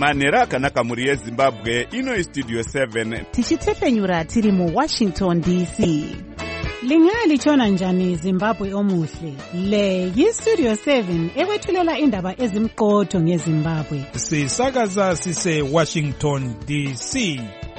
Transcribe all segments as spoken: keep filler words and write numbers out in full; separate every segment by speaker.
Speaker 1: manhero akanaka mhuri yezimbabwe. Ino istudio seven
Speaker 2: tichitefenyura tiri muwashington D C. Lingalitshona njani Zimbabwe omuhle? Le yistudio seven ekwethulela indaba ezimqotho ngeZimbabwe.
Speaker 3: Sisakaza sise Washington D C.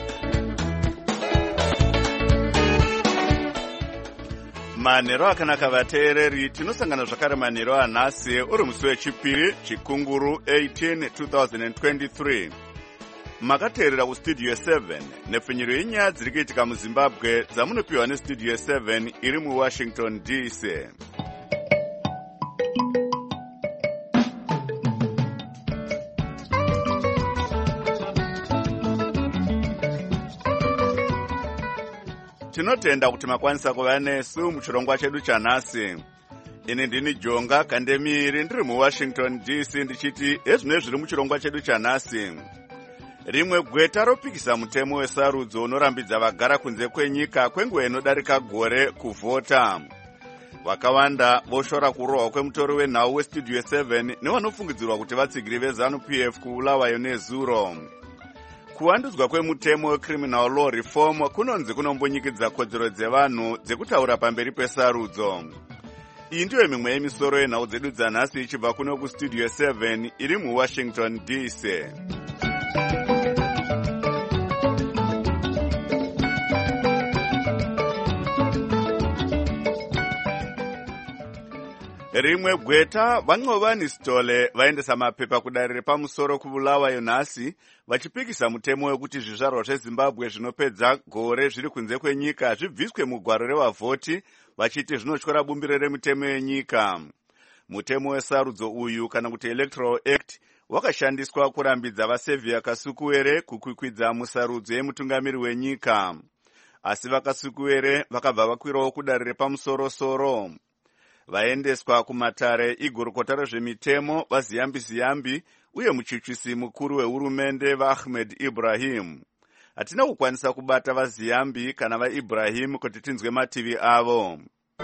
Speaker 1: manhero akanaka vateereri, tinosangana zvakare manhero anhasi uri musi wechipiri chikunguru eighteen twenty twenty-three. Makateerera kustudio seven nepfinyiro yenyaya dziri kuitika muzimbabwe dzamunopiwa nestudio seven iri muwashington D C. Tinotenda kuti makwanisa kuva nesu muchirongwa chedu chanhasi. Ini ndini Jonga Kandemiri ndiri muwashington D C ndichiti ezvino zviri muchirongwa chedu chanhasi. Rimwe gweta ropikisa mutemo wesarudzo unorambidza vagara kunze kwenyika kwenguva inodarika gore kuvhota. Vakawanda voshora kurohwa kwemutori wenhau westudio seven nevanofungidzirwa kuti vatsigiri veZANU P F kuulawayo nezuro. Kuwandudzwa kwemutemo wecriminal law reform kunonzi kunombonyikidza kodzero dzevanhu dzekutaura pamberi pesarudzo. Iyi ndiyo mimwe yemisoro yenhau dzedu dzanhasi ichibva kuno kustudio seven iri muwashington D C. Rimwe gweta vaNcovani Stole vaendesa mapepa kudarire pamusoro kuvulawayo nhasi vachipikisa mutemo wekuti zvizvarwa zveZimbabwe zvinopedza gore zviri kunze kwenyika zvibviswe mugwaro revavhoti vachiti zvinotyora bumbiro remitemo yenyika. Mutemo wesarudzo uyu kana kuti Electoral Act wakashandiswa kurambidza vaSevia Kasukuwere kukwikwidza musarudzo yemutungamiri wenyika. Asi vaKasukuwere vakabva vakwirawo kudarire pamusoro-soro. Vaendeswa kumatare igurukota rezvemitemo vaZiyambi Ziyambi uye muchichisi mukuru wehurumende vaAhmed Ibrahim. Hatina kukwanisa kubata vaZiyambi kana vaIbrahim kuti tinzwe mativi avo.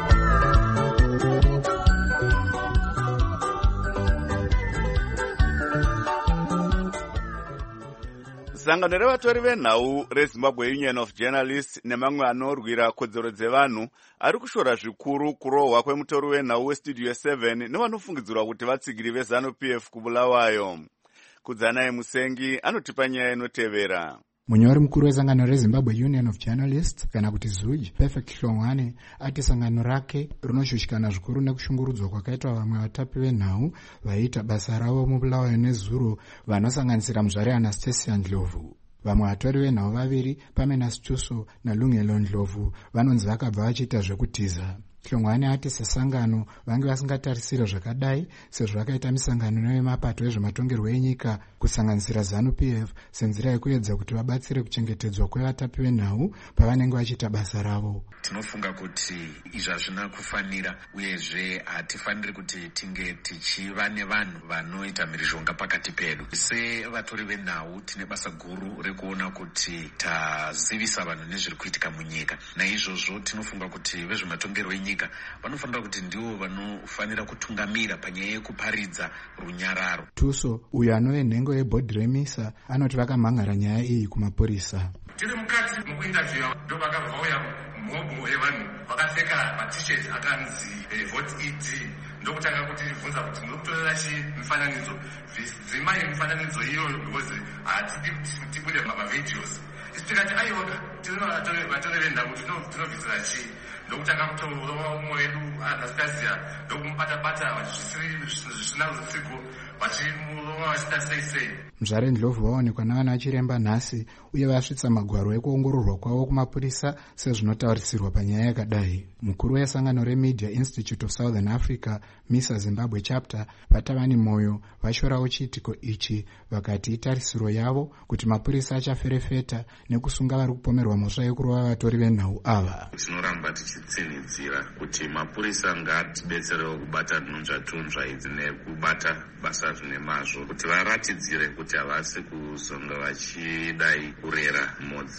Speaker 1: Sangano revatori venhau reZimbabwe Union of Journalists nemamwe anorwira kodzero dzevanhu ari kushora zvikuru kurohwa kwemutori wenhau westudio seven nevanofungidzirwa kuti vatsigiri veZANU P F kubulawayo. Kudzanaye Musengi anotipa nyaya inotevera.
Speaker 4: Munyori mukuru wezangano reZimbabwe Union of Journalists kana kuti Z U J Perfect Hlongwane ati sangano rake rinoshushikana zvikuru nekushungurudzwa kwakaitwa vamwe vatapi venhau vaiita basa ravo mubulawayo nezuro vanosanganisira muzvari Anastasia Ndlovu. Vamwe vatori venhau vaviri Pamela Stuso naLungelo Ndlovu vanonzi vakabva vachiita zvekutiza. Hlongwane ati sesangano vange vasingatarisira zvakadai sezvo vakaita misangano nevemapato ezvematongerwo enyika kusanganisira ZANU P F senzira yekuedza kuti vabatsire kuchengetedzwa kwevatapi venhau pavanenge vachiita basa ravo.
Speaker 5: Tinofunga kuti izvi hazvina kufanira uyezve hatifaniri kuti tinge tichiva nevanhu vanoita mhirizhonga pakati pedu. Sevatori venhau tine basa guru rekuona kuti tazivisa vanhu nezviri kuitika munyika. Naizvozvo tinofunga kuti vezvematongerwo enyika vanofanira kuti ndivo vanofanira kutungamira panyaya yekuparidza runyararo.
Speaker 4: Tuso uyo anove nhengo yebhodhi remisa anoti vakamhangara nyaya iyi kumapurisa.
Speaker 6: Tiri mukati mukuinterview ndo vakavauya mhobo yevanhu vakapfeka matisheti akanzi vote E D ndokutanga kuti bvunza kuti ndikutorera chi mifananidzo dzimai mifananidzo iyoyo because hatidi kuti tibude mavavideos. Tikati aiwoga tinovatore venhau kuti tinovhizira chi ndokutanga kutorova umwe wedu Anastasia ndokumubata-bata vachisina rutsiko vachimurova vachita sei-sei.
Speaker 4: Muzvare Ndlovu vaonekwa navana vachiremba nhasi uye vasvitsa magwaro ekuongororwa kwavo kumapurisa sezvinotaurisirwa panyaya yakadai. Mukuru wesangano reMedia Institute of Southern Africa MISA Zimbabwe Chapter Patavani Moyo vashorawo chiitiko ichi vakati itarisiro yavo kuti mapurisa achaferefeta nekusunga vari kupomerwa mhosva yekurova vatori venhau ava.
Speaker 5: Tinoramba tichitsinidzira kuti mapurisa ngatibetserewo kubata nhunzva-tunzva idzi nekubata basa zvinemazvo kuti varatidzire kuti havasi kuzonga vachidai kurera mhodzi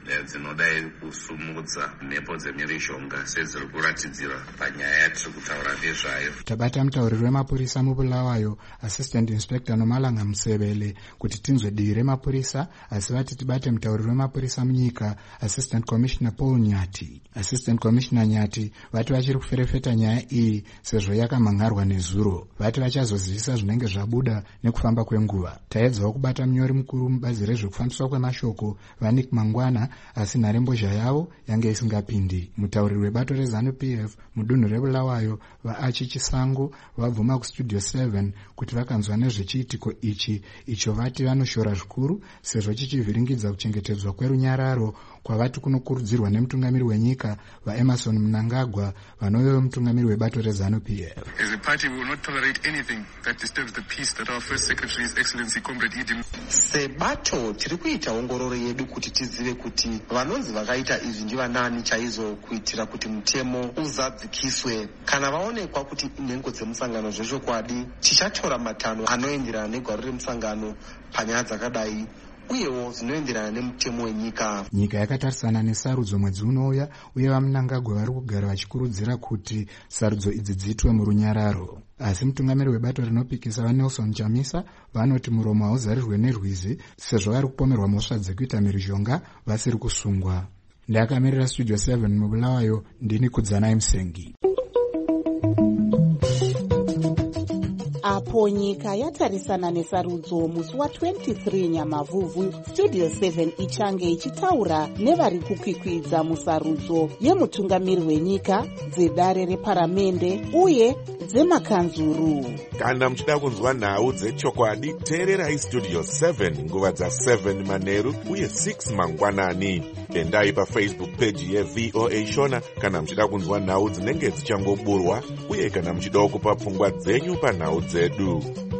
Speaker 5: dzinodai kusumudza mhepo dzemhirizhonga sedziri kuratidzira panyaya yatiri kutaura nezvayo.
Speaker 4: Tabata mutauriri wemapurisa mubulawayo Assistant Inspector Nomalanga Musevele kuti tinzwe dii remapurisa, asi vati tibate mutauriri wemapurisa munyika Assistant Commissioner Paul Nyati. Assistant Commissioner Nyati vati vachiri kuferefeta nyaya iyi sezvo yakamangarwa nezuro. Vati vachazozivisa zvinenge zvabuda nekufamba kwenguva. Taedzawo kubata munyori mukuru mubazi rezvekufambiswa kwemashoko Vanik Mangwana, asi nharembozha yavo yange isingapindi. Mutauriri webato reZANU-P F mudunhu rebulawayo vaAchi Chisango vabvuma kustudio seven kuti vakanzwa nezvechiitiko ichi icho vati vanoshora zvikuru sezvo chichivhiringidza kuchengetedzwa kwerunyararo kwavati kunokurudzirwa nemutungamiri wenyika vaEmerson Mnangagwa vanovewo mutungamiri webato reZANU-P F.
Speaker 6: As a party, we will not tolerate anything that disturbs the peace that our first secretary, His Excellency Comrade Idi.
Speaker 7: Sebato tiri kuita ongororo yedu kuti tizive kuti vanonzi vakaita izvi ndivanani chaizo kuitira kuti mutemo uzadzikiswe. Kana vaonekwa kuti nhengo dzemusangano zvezvokwadi, tichatora matanho anoenderana negwaro remusangano panyaya dzakadai uyewo zvinoenderana nemutemo wenyika.
Speaker 4: Nyika yakatarisana nesarudzo mwedzi unouya uye vaMnangagwa vari kugara vachikurudzira kuti sarudzo idzi dziitwe murunyararo. Asi mutungamiri webato rinopikisa vaNelson Chamisa vanoti muromo hauzarirwe nerwizi sezvo vari kupomerwa mhosva dzekuita mhirizhonga vasiri kusungwa. Ndakamirira studio seven mubulawayo, ndini Kudzanai Musengi.
Speaker 8: Apo nyika yatarisana nesarudzo musi wa23 Nyamavhuvhu, studio seven ichange ichitaura nevari kukwikwidza musarudzo yemutungamiri wenyika, dzedare reparamende uye dzemakanzuru.
Speaker 9: Kana muchida kunzwa nhau dzechokwadi, teererai studio seven nguva dza seven manheru uye six mangwanani. Endai paFacebook page yeV O A Shona kana muchida kunzwa nhau dzinenge dzichangoburwa uye kana muchida kupa pfungwa dzenyu panhau dzedu.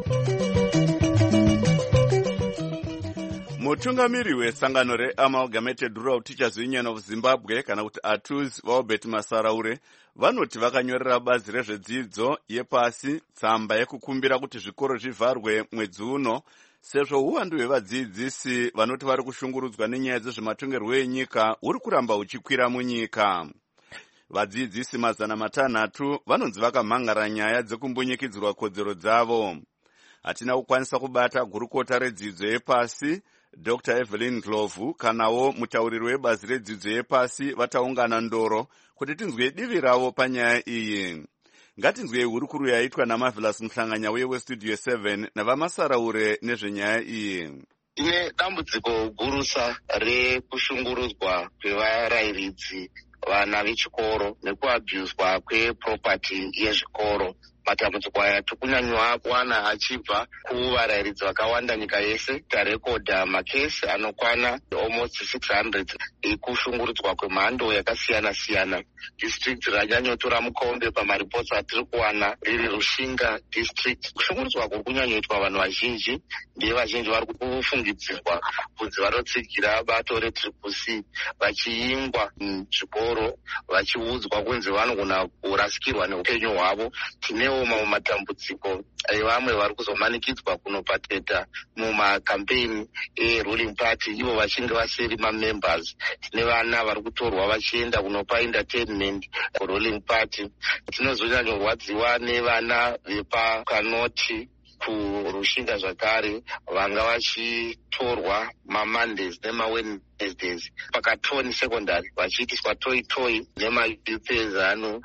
Speaker 1: Mutungamiri wesangano reAmalgamated Rural Teachers Union of Zimbabwe kana kuti A T U Z Albert Masaraure vanoti vakanyorera bazi rezvedzidzo yepasi tsamba yekukumbira kuti zvikoro zvivharwe mwedzi uno sezvo uwandu hwevadzidzisi vanoti vari kushungurudzwa nenyaya dzezvematongerwo enyika uri kuramba uchikwira munyika. Vadzidzisi mazana matanhatu vanonzi vakamhangara nyaya dzekumbunyikidzirwa kodzero dzavo. Hatina kukwanisa kubata gurukota redzidzo yepasi Doctor Evelyn Ndlovu kanawo mutauriri webazi redzidzo yepasi vataungana ndoro kuti tinzwe divi ravo panyaya iyi. Ngatinzwe hurukuru yaitwa naMarvelous Mhlanganya weStudio seven navamasaraure nezvenyaya iyi.
Speaker 10: Tine dambudziko gurusa rekushungurudzwa kwevarairidzi vana vechikoro nekuabhuswa kweproperty yezvikoro. Matambudziko aya tikunyanywa kuwana achibva kuvarairidzi vakawanda nyika yese. Tarekodha makesi anokwana almost six hundred ekushungurudzwa kwemhando yakasiyana siyana. District ranyanyotora mukombe pamaripots atiri kuwana riri Rushinga district. Kushungurudzwa kuri kunyanyoitwa vanhu vazhinji, ndiye vazhinji vari kufungidzirwa kunzi vanotsigira bato retriple C vachiingwa muzvikoro vachiudzwa kunzi vanogona kurasikirwa neupenyu hwavo. Tinewo mamwe matambudziko evamwe vari kuzomanikidzwa kunopateta mumakampeini eruling party ivo vachinge vasiri mamembers. Tine vana vari kutorwa vachienda kunopa entertainment kuruling party. Tinozonyanyorwadziwa nevana vepakanoti kurushinga zvakare vanga vachitorwa mamondays nemaWednesdays pakatoni secondary vachiitiswa toi toi nemayupezano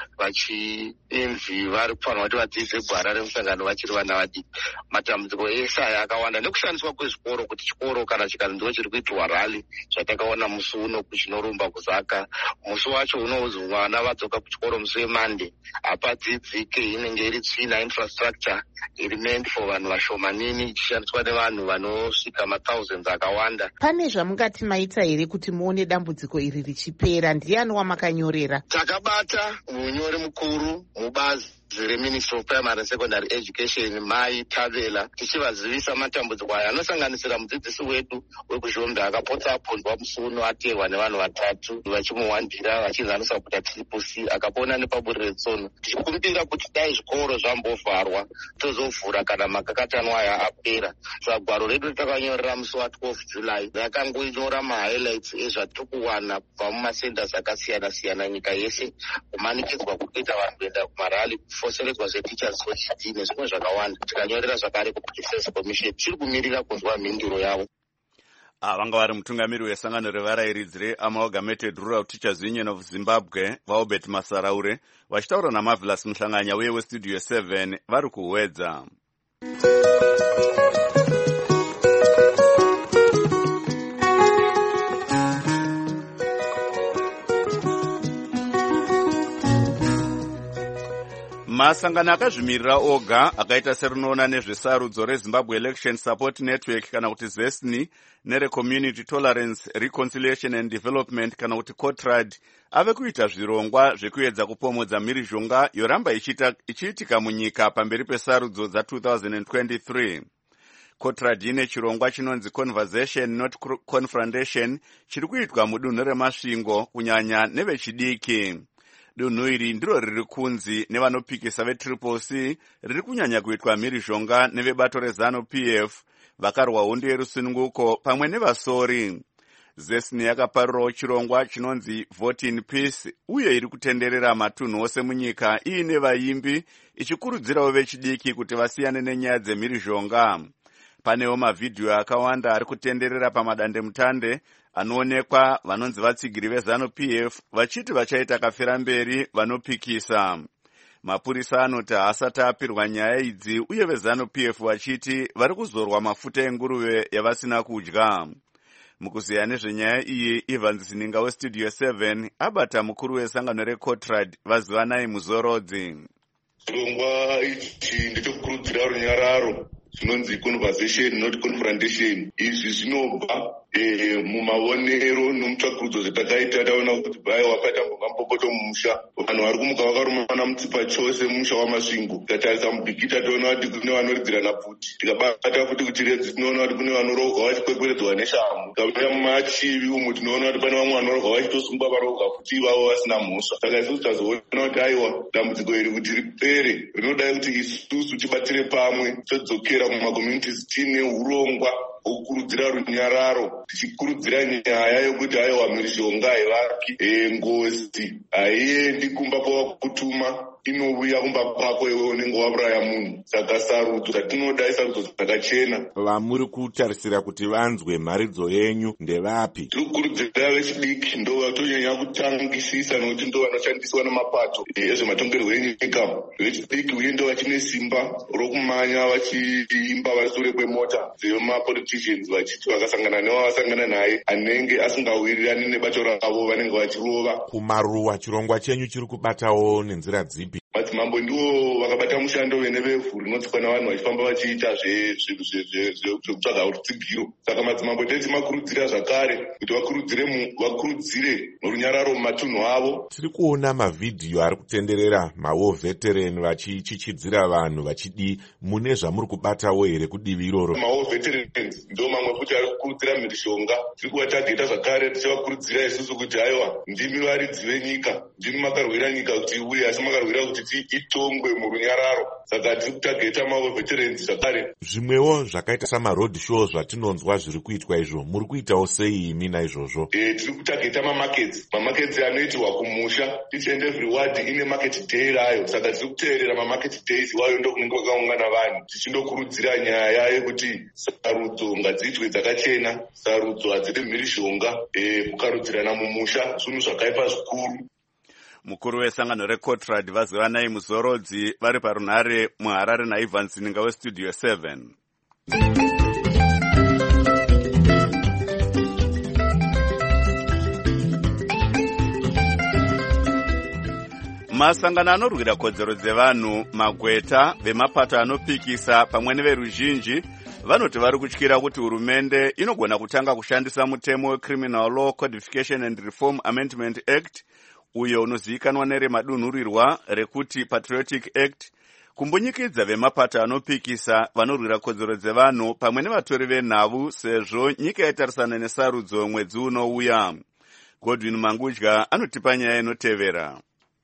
Speaker 10: vachinzi vari kufanira kuti vadzidze gwara remusangano vachiri vana vadiki. Matambudziko ese aya akawanda nekushandiswa kwezvikoro kuti chikoro kana chikanzi ndiwo chiri kuitirwa rally zvatakaona musi uno kuchinorumba kuzaka. Musi wacho unoudzwa vana vadzoka kuchikoro musi weMonday hapadzidzike, inenge iri tsvina infrastructure iri meant for vanhu vashomanini ichishandiswa nevanhu vanosvika mathousands akawanda.
Speaker 8: Pane zvamungati maita here kuti muone dambudziko iri richipera? Ndiani wamakanyorera?
Speaker 10: Takabata munyori mukuru mubazi reMinistry of Primary and Secondary Education Mai Tavela tichivazivisa matambudziko aya anosanganisira mudzidzisi wedu wekuzhombe akapotsa apondwa musuno aterwa nevanhu vatatu vachimuwandira vachinzi anosakuta triple C akapona nepaburi retsono tichikumbira kuti dai zvikoro zvambovharwa tozovhura kana makakatanwa aya apera. Sagwaro redu ritakanyorera musi wa12 July rakangoinyora mahighlights ezvatiri kuwana kubva mumasenders akasiyana-siyana nyika yese kumanikidzwa kuita vanhu kuenda kumarali kufoseredzwa zveteachers society nezvimwe zvakawanda. Tikanyorera zvakare kuDefence Commission tiri kumirira kunzwa mhinduro yavo.
Speaker 1: Ah, vanga vari mutungamiri wesangano revarairidzi reAmalgamated Rural Teachers Union of Zimbabwe Vaobert Masaraure vachitaura naMarvelous Muhlanganya uye weStudio seven vari kuwedza. Masangano akazvimirira oga akaita serinoona nezvesarudzo reZimbabwe Election Support Network kana kuti ZESNI nereCommunity Tolerance Reconciliation and Development kana kuti COTRAD ave kuita zvirongwa zvekuedza kupomodza mhirizhonga yoramba ichiitika munyika pamberi pesarudzo dza2023. COTRAD ine chirongwa chinonzi Conversation Not Confrontation chiri kuitwa mudunhu remasvingo kunyanya nevechidiki. Dunhu iri ndiro riri kunzi nevanopikisa veTriple C riri kunyanya kuitwa mhirizhonga nevebato reZANU-P F vakarwa hondo yerusununguko pamwe nevasori. ZESNI yakaparirawo chirongwa chinonzi Vote in Peace uye iri kutenderera matunhu ose munyika iine vaimbi ichikurudzirawo vechidiki kuti vasiyane nenyaya dzemhirizhonga. Panewo mavhidhiyo akawanda ari kutenderera pamadandemutande anoonekwa vanonzi vatsigiri veZANU-P F vachiti vachaita kafira mberi vanopikisa. Mapurisa anoti haasati apirwa nyaya idzi uye veZANU-P F vachiti vari kuzorwa mafuta enguruve yavasina kudya. Mukuziya nezvenyaya iyi, Evans Sininga weStudio seven abata mukuru wesangano reCOTRAD vazivanai muzorodzi.
Speaker 11: Chirongwa ichi ndechekukurudzira runyararo zvinonzi conversation not confrontation. Izvi zvinobva eh mumaonero nomutsvakurudzo zvatakaita taona kuti bai wakatambuka mupopoto mumusha vanhu vari kumuka vakarumana mutsipa chose mumusha wamasvingo. Tatarisa mubhigita toona kuti kune vanoridzirana pfuti, tikabata futi kuchiredzi tinoona kuti kune vanorohwa vachikwekweredzwa neshamhu, tikauya mumachivi umu tinoona kuti pane vamwe vanorohwa vachitosungwa varohwa futi ivavo vasina mhosva. Saka isusu tazoona kuti aiwa dambudziko iri kuti ripere rinodai kuti isusu tibatire pamwe todzokera mumakommunities tine urongwa okurudzira runyararo tichikurudzira nyaya yokuti aiwa mhirizhonga haivaki ngozi haiendi kumba kwavakutuma inouya kumba kwako iwe unenge wauraya munhu. Saka sarudzo dzatinoda isarudzo dzakachena.
Speaker 9: Vamuri kutarisira kuti vanzwe mharidzo yenyu ndevapi?
Speaker 11: Tiri kukurudzira vechidiki ndo vatonyanya kutangisisa nokuti ndo vanoshandiswa nemapato ezvematongerwo enyika. Vechidiki uye ndo vachine simba rokumanya vachiimba vari sure kwemota dzemapoliticians vachiti vakasangana nevavasangana naye anenge asingawirirani nebato ravo vanenge vachirova.
Speaker 9: Kumaruwa chirongwa chenyu chiri kubatawo nenzira dzipi?
Speaker 11: Madzimambo ndiwo vakabata mushando wenevevhu rinotsikwa navanhu vachifamba vachiita zvekutsvaga rutsigiro. Saka madzimambo ndetimakurudzira zvakare kuti vakurudzire vakurudzire runyararo mumatunhu avo.
Speaker 9: Tiri kuona mavhidhiyo ari kutenderera mawo veteran vachichichidzira vanhu vachidi mune zvamuri kubatawo here kudivi iroro?
Speaker 11: Mawo veterans ndo mamwe futi ari kukurudzira mhirizhonga. Tiri kuvatageta zvakare tichivakurudzira isusu kuti aiwa ndimi varidzi venyika, ndimi makarwira nyika kuti iuye asi makarwira kuti itongwe murunyararo. Saka tiri kutageta mawo veterans zvakare.
Speaker 9: Zvimwewo zvakaita samaroad show zvatinonzwa zviri kuitwa izvo muri kuitawo sei imi naizvozvo?
Speaker 11: Eh, tiri kutageta mamarkets. Mamarkets anoitirwa kumusha. Each and every ward ine market day rayo. Saka tiri kuteerera mamarket days wayo ndo kunenge kwakaungana vanhu tichindokurudzira nyaya yekuti sarudzo ngadziitwe dzakachena, sarudzo hadzidi mhirizhonga, eh, kukarudzirana mumusha zvinhu zvakaipa zvikuru.
Speaker 1: Mukuru wesangano reCOTRAD vazivanai muzorodzi vari parunhare muHarare naEvans Sininga weStudio seven. Masangano anorwira kodzero dzevanhu, magweta, vemapato anopikisa pamwe neveruzhinji vanoti vari kutyira kuti hurumende inogona kutanga kushandisa mutemo weCriminal Law Codification and Reform Amendment Act uyo unozivikanwa neremadunhurirwa rekuti Patriotic Act, kumbunyikidza vemapato anopikisa vanorwira kodzero dzevanhu pamwe nevatori venhau sezvo nyika yatarisana nesarudzo mwedzi unouya. Godwin Mangudya anotipa nyaya inotevera.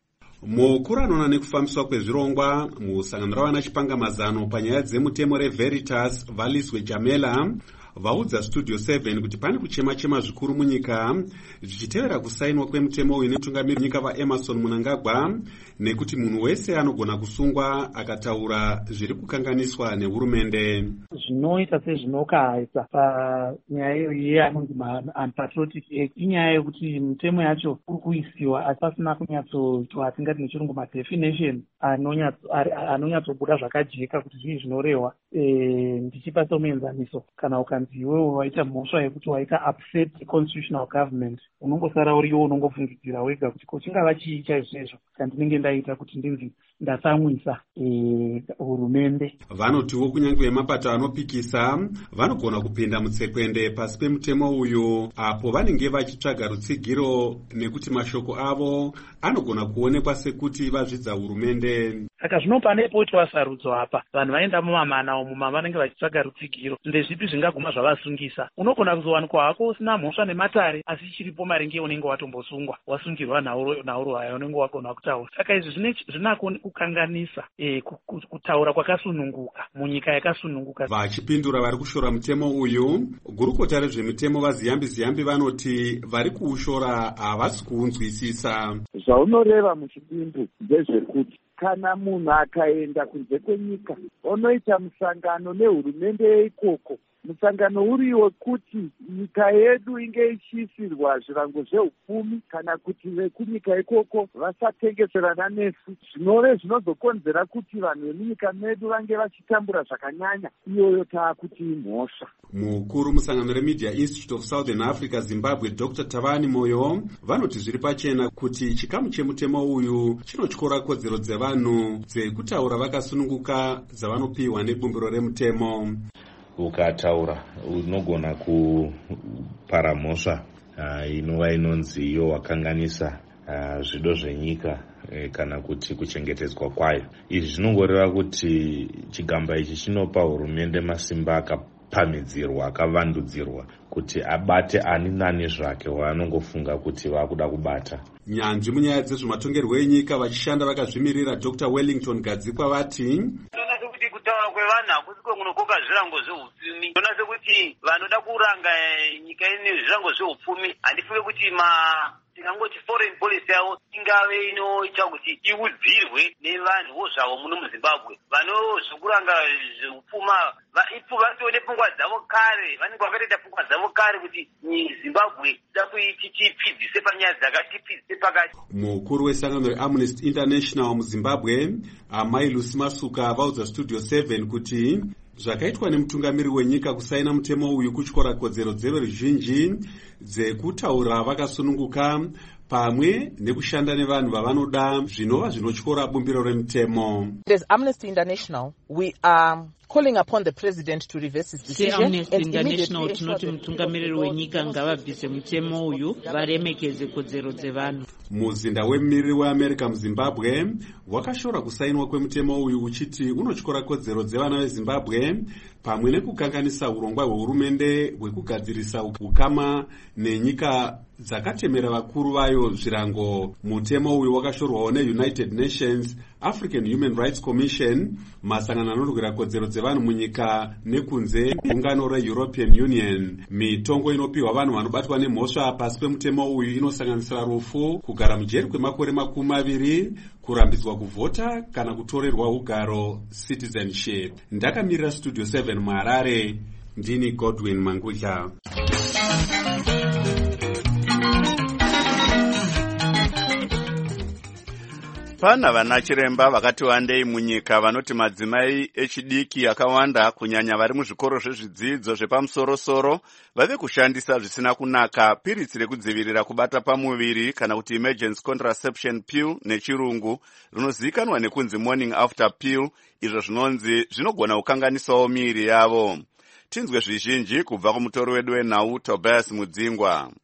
Speaker 12: Mukuru anoona nekufambiswa kwezvirongwa musangano ravana chipangamazano panyaya dzemutemo reVeritas Valiswe Jamela vaudza Studio seven kuti pane kuchema-chema zvikuru munyika zvichitevera kusainwa kwemutemo uyu nemutungamiri nyika vaEmerson Mnangagwa nekuti munhu wese anogona kusungwa akataura zviri kukanganiswa nehurumende.
Speaker 13: Zvinoita sezvinokahaisa panyaya iyoyi anonzi Patriotic Act inyaya yekuti mitemo yacho uri kuisiwa asi pasina kunyatsoitwa atingati nechirungu madefinition anonyatsobuda zvakajeka kuti zvii zvinorehwa. Ndichipa somuenzaniso, kana ukanzi iwewe waita mhosva yekuti waita upset constitutional government, unongosara uriwo unongofungidzira wega kuti ko chingava chii chaizvozvo chandinenge ndaita kuti ndinzi ndatsamwisa hurumende.
Speaker 12: Vanotiwo kunyange vemapato anopikisa vanogona kupinda mutsekwende pasi pemutemo uyu apo vanenge vachitsvaga rutsigiro nekuti mashoko avo anogona kuonekwa sekuti vazvidza hurumende.
Speaker 13: Saka zvino pane poitwa sarudzo apa, vanhu vaenda mumamana umu mavanenge vachitsvaga rutsigiro, ndezvipi zvingaguma zvavasungisa. Unogona kuzowanikwa hako usina mhosva nematare asi chiripo maringe unenge watombosungwa, wasungirwa nauro hayo unenge wagona kutaura. Saka izvi zvinako kukanganisa e, kutaura kwakasununguka munyika yakasununguka.
Speaker 12: Vachipindura vari kushora mutemo uyu, gurukota rezvemitemo vaziyambi ziyambi vanoti vari kuushora havasi kuunzwisisa.
Speaker 14: Zvaunoreva muchipindu ndezvekuti kana munhu akaenda kunze kwenyika onoita musangano nehurumende yeikoko, musangano uriwo kuti nyika yedu inge ichiisirwa zvirango zveupfumi kana kuti vekunyika ikoko vasatengeserana nesu, zvinove zvinozokonzera kuti vanhu vemunyika medu vange vachitambura zvakanyanya, iyoyo taakuti mhosva.
Speaker 12: Mukuru musangano reMedia Institute of Southern Africa Zimbabwe Doctor Tavani Moyo vanoti zviri pachena kuti chikamu chemutemo uyu chinotyora kodzero dzevanhu dzekutaura vakasununguka dzavanopiwa nebumbiro remutemo.
Speaker 15: Ukataura unogona kupara mhosva uh, inova inonzi iyo wakanganisa uh, zvido zvenyika eh, kana kuti kuchengetedzwa kwayo. Izvi zvinongoreva kuti chigamba ichi chinopa hurumende masimba akapamhidzirwa akavandudzirwa kuti abate ani nani zvake waanongofunga kuti vakuda kubata.
Speaker 12: Nyanzvi munyaya dzezvematongerwo enyika vachishanda vakazvimirira Doctor Wellington Gadzikwa vati
Speaker 16: kutaura kwevanhu hakusi kwekunokoka zvirango zveupfumi. Ndona sekuti vanoda kuranga nyika ine zvirango zveupfumi, handifunge kuti ma tingangoti foreign policy yavo ingave inoita kuti iudzirwe nevanhuwo zvavo muno muZimbabwe. Vanozvokuranga zveupfuma vatone pfungwa dzavo kare, vanenge vakatoita pfungwa dzavo kare kuti Zimbabwe ida kuiti tipfidzise panyaya dzakatipfidzise pakati.
Speaker 12: Mukuru wesangano reAmnesty International muZimbabwe Amai Lucy Masuka vaudza Studio seven kuti zvakaitwa nemutungamiri wenyika kusaina mutemo uyu kutyora kodzero dzeruzhinji dzekutaura vakasununguka pamwe nekushanda nevanhu vavanoda zvinova zvinotyora bumbiro remutemo.
Speaker 8: As Amnesty International, we are calling upon the president to reverse his decision.
Speaker 17: Amnesty International tinoti mutungamiriri wenyika ngavabvise mutemo uyu varemekedze kodzero dzevanhu.
Speaker 12: Muzinda wemumiriri weAmerica muZimbabwe wakashora kusainwa kwemutemo uyu uchiti unotyora kodzero dzevana veZimbabwe pamwe nekukanganisa urongwa hwehurumende hwekugadzirisa ukama nenyika dzakatemera vakuru vayo zvirango. Mutemo uyu wakashorwawo neUnited Nations, African Human Rights Commission, masangano anorwira kodzero dzevanhu munyika nekunze, gungano reEuropean Union. Mitongo inopiwa vanhu vanobatwa nemhosva pasi pemutemo uyu inosanganisira rufu, kugara mujeri kwemakore makumi maviri, kurambidzwa kuvhota kana kutorerwa ugaro citizenship. Ndakamirira Studio seven muHarare, ndini Godwin Mangudya.
Speaker 1: Pana vana chiremba vakati wandei munyika vanoti madzimai echidiki akawanda kunyanya vari muzvikoro zvezvidzidzo zvepamusoro-soro vave kushandisa zvisina kunaka piritsi rekudzivirira kubata pamuviri kana kuti emergency contraception pill nechirungu rinozivikanwa nekunzi morning after pill, izvo zvinonzi zvinogona kukanganisawo miiri yavo. Tinzwe zvizhinji kubva kumutori wedu wenhau Tobias Mudzingwa.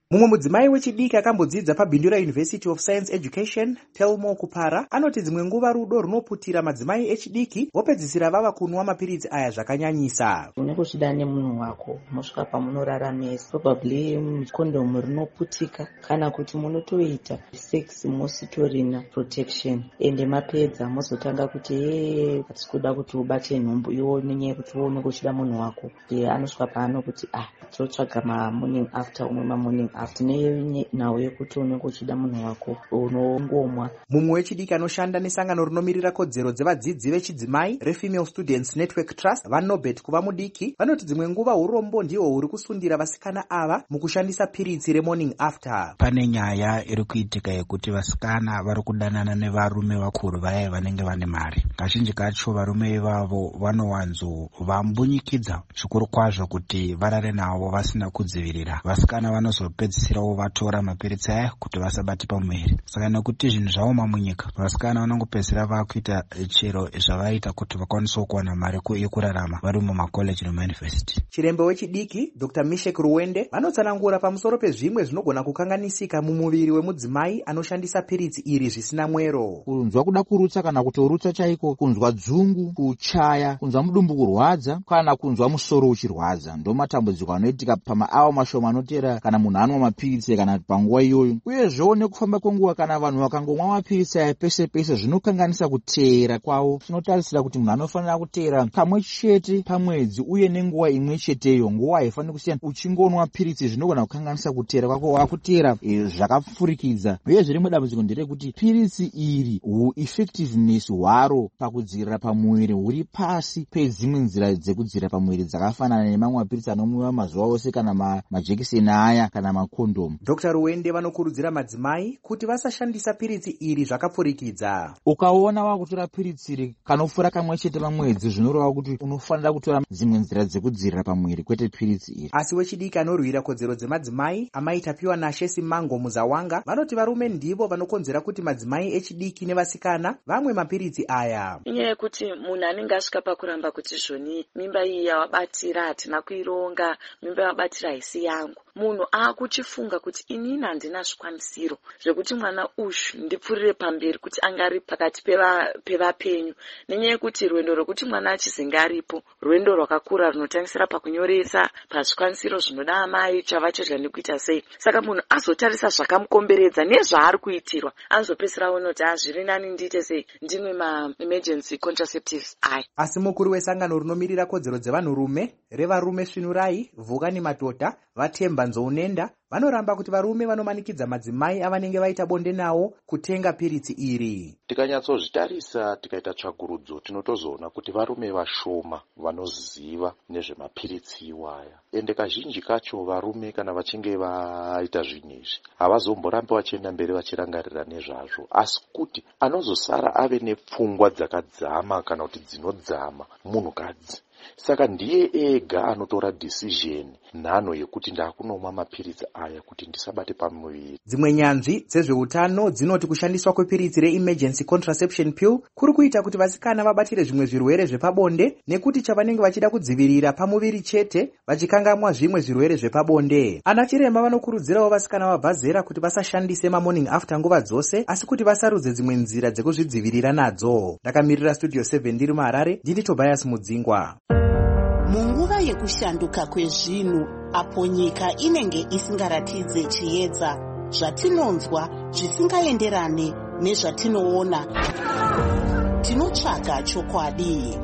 Speaker 18: Mumwe mudzimai wechidiki akambodzidza paBindura University of Science Education, Telmo Kupara, anoti dzimwe nguva rudo runoputira madzimai echidiki vopedzisira vava kunwa mapiritsi aya zvakanyanyisa.
Speaker 19: Une kuchida nemunhu wako mosvika pamunorara nesi, probably kondomu rinoputika kana kuti munotoita sex mositorina protection ende mapedza mozotanga kuti ee hatisi kuda kuti ubate nhumbu iwo nenyaya yekuti uone kuchida munhu wako. Anosvika paano kuti ah totsvaga ma morning after umwe ma morning after neye nhau yekuti unenge uchida munhu wako unongomwa.
Speaker 18: Mumwe wechidiki anoshanda nesangano rinomirira kodzero dzevadzidzi vechidzimai reFemale Students Network Trust vaNobet kuva mudiki vanoti dzimwe nguva urombo ndihwo huri kusundira vasikana ava mukushandisa piritsi remorning after.
Speaker 20: Pane nyaya iri kuitika yekuti vasikana vari kudanana nevarume vakuru vaya vanenge vane mari. Kazhinji kacho varume ivavo vanowanzo vambunyikidza zvikuru kwazvo kuti varare navo vasina kudzivirira. Vasikana vanozopedzisirawo vatora mapiritsi aya kuti vasabate pamuviri. Saka nekuti zvinhu zvaoma munyika, vasikana vanongopedzisira vakuita chero zvavaita kuti vakwanisewo kuwana mari yekurarama vari mumakoleji nemayunivhesiti.
Speaker 18: Chirembe wechidiki Doctor Mishek Ruwende vanotsanangura pamusoro pezvimwe zvinogona kukanganisika mumuviri wemudzimai anoshandisa piritsi iri zvisina mwero.
Speaker 21: Kunzwa kuda kurutsa kana kutorutsa chaiko, kunzwa dzungu, kuchaya, kunzwa mudumbu kurwadza kana kunzwa musoro uchirwadza ndo matambudziko anoitika pamaawa mashoma anotera kana munhu anwa mapiritsi kana panguva iyoyo. Uyezvewo nekufamba kwenguva kana vanhu vakangomwa mapiritsi aya pese pese zvinokanganisa kuteera kwavo. Tinotarisira kuti munhu anofanira kuteera kamwe chete pamwedzi uye nenguva imwe cheteyo. Nguva haifaniri kusiyana. Uchingonwa piritsi zvinogona kukanganisa kuteera kwako wakuteera e, zvakapfurikidza. Uyezve rimwe dambudziko nderekuti piritsi iri hu-effectiveness hwaro pakudzivirira pamuviri huri pasi pedzimwe nzira dzekudzivirira pamuviri dzakafanana nemamwe mapiritsi anomwiwa mazuva ose kana ma, majekiseni aya kana makondomu.
Speaker 18: Doctor Ruwende vanokurudzira madzimai kuti vasashandisa piritsi iri zvakapfurikidza.
Speaker 21: Ukaona wakutora piritsi iri kanofura kamwe chete pamwedzi zvinoreva kuti unofanira kutora dzimwe nzira dzekudzivirira pamuviri kwete piritsi iri.
Speaker 18: Asi wechidiki anorwira kodzero dzemadzimai amaitapiwa naShesi Mango Muzawanga vanoti varume ndivo vanokonzera kuti madzimai echidiki nevasikana vamwe mapiritsi aya.
Speaker 22: Inyaya yekuti munhu anenge asvika pakuramba kuti zvoni mimba iyi yawabatira hatina kuironga, mimba yawabatira haisi yangu. Munhu akuchifunga kuti inini handina zvikwanisiro zvekuti mwana uyu ndipfurire pamberi kuti angari pakati pevapenyu. Nenyaya yekuti rwendo rwekuti mwana achizinga aripo rwendo rwakakura runotangisira pakunyoresa, pazvikwanisiro zvinoda amai, chavacho zvandikuita sei. Saka munhu azotarisa zvakamukomberedza nezvaari kuitirwa anozopedzisira onoti zviri nani ndiite sei, ndimwe ma-emergency contraceptives aya.
Speaker 18: Asi mukuru wesangano rinomirira kodzero dzevanhurume revarume Svinurai Vukani Matota vaTemba Nzounenda vanoramba kuti varume vanomanikidza madzimai avanenge vaita bonde nawo kutenga piritsi iri.
Speaker 23: Tikanyatsozvitarisa tikaita tsvagurudzo tinotozoona kuti varume vashoma vanoziva nezvemapiritsi iwaya. Ende kazhinji kacho varume kana vachinge vaita zvinhu izvi havazomborambi vachienda mberi vachirangarira nezvazvo, asi kuti anozosara ave nepfungwa dzakadzama kana kuti dzinodzama munhukadzi. Saka ndiye ega anotora decision nhano yekuti ndakunomwa mapiritsi aya kuti ndisabate pamuviri.
Speaker 18: Dzimwe nyanzvi dzezveutano dzinoti kushandiswa kwepiritsi re-emergency contraception pill kuri kuita kuti vasikana vabatire zvimwe zvirwere zvepabonde nekuti chavanenge vachida kudzivirira pamuviri chete vachikangamwa zvimwe zvirwere zvepabonde. Ana chiremba vanokurudzirawo vasikana vabva zera kuti vasashandise ma-morning after nguva dzose asi kuti vasarudze dzimwe nzira dzekuzvidzivirira nadzo. Ndakamirira Studio seven ndiri muHarare, ndini Tobias Mudzingwa.
Speaker 24: Munguva yekushanduka kwezvinhu apo nyika inenge isingaratidze chiedza, zvatinonzwa zvisingaenderane nezvatinoona, tinotsvaga chokwadi.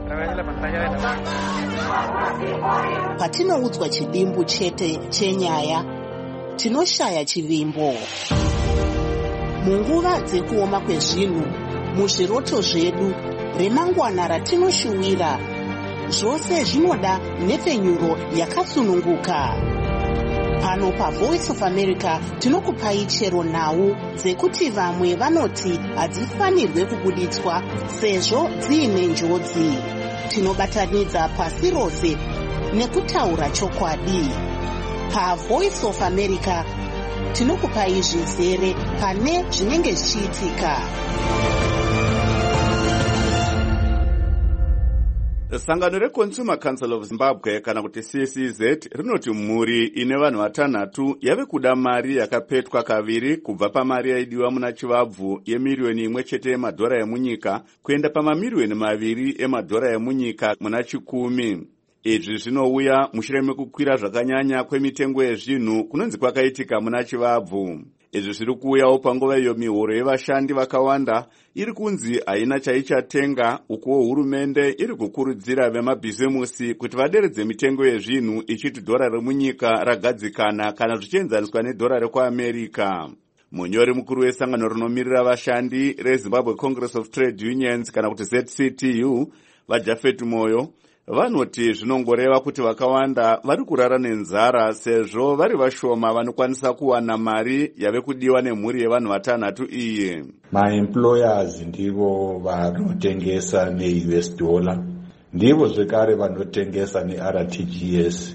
Speaker 24: Patinoudzwa chidimbu chete chenyaya, tinoshaya chivimbo. Munguva dzekuoma kwezvinhu, muzviroto zvedu, remangwana ratinoshuwira, zvose zvinoda nhepfenyuro yakatsununguka. Pano paVoice of America tinokupai chero nhau dzekuti vamwe vanoti hadzifanirwe kubuditswa sezvo dziine njodzi. Tinobatanidza pasi rose nekutaura chokwadi. PaVoice of America tinokupai zvizere pane zvinenge zvichiitika.
Speaker 1: Sangano reConsumer Council of Zimbabwe kana kuti C C Z rinoti mhuri ine vanhu vatanhatu yave kuda mari yakapetwa kaviri kubva pamari yaidiwa muna chivabvu yemiriyoni imwe chete yemadhora emunyika kuenda pamamiliyoni maviri emadhora emunyika muna chikumi. Izvi zvinouya mushure mekukwira zvakanyanya kwemitengo yezvinhu kunonzi kwakaitika muna chivabvu. Izvi zviri kuuyawo panguva iyo mihoro yevashandi vakawanda iri kunzi haina chaichatenga, ukuwo hurumende iri kukurudzira vemabhizimusi kuti vaderedze mitengo yezvinhu ichiti dhora remunyika ragadzikana kana zvichienzaniswa nedhora rekuAmerica. Munyori mukuru wesangano rinomirira vashandi reZimbabwe Congress of Trade Unions kana kuti Z C T U vaJafet Moyo vanoti zvinongoreva kuti vakawanda vari kurara nenzara sezvo vari vashoma vanokwanisa kuwana mari yave kudiwa nemhuri yevanhu vatanhatu iyi.
Speaker 2: Maemployers ndivo vanotengesa ne-U S dollar, ndivo zvekare vanotengesa ne-R T G S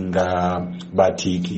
Speaker 2: isingabatiki,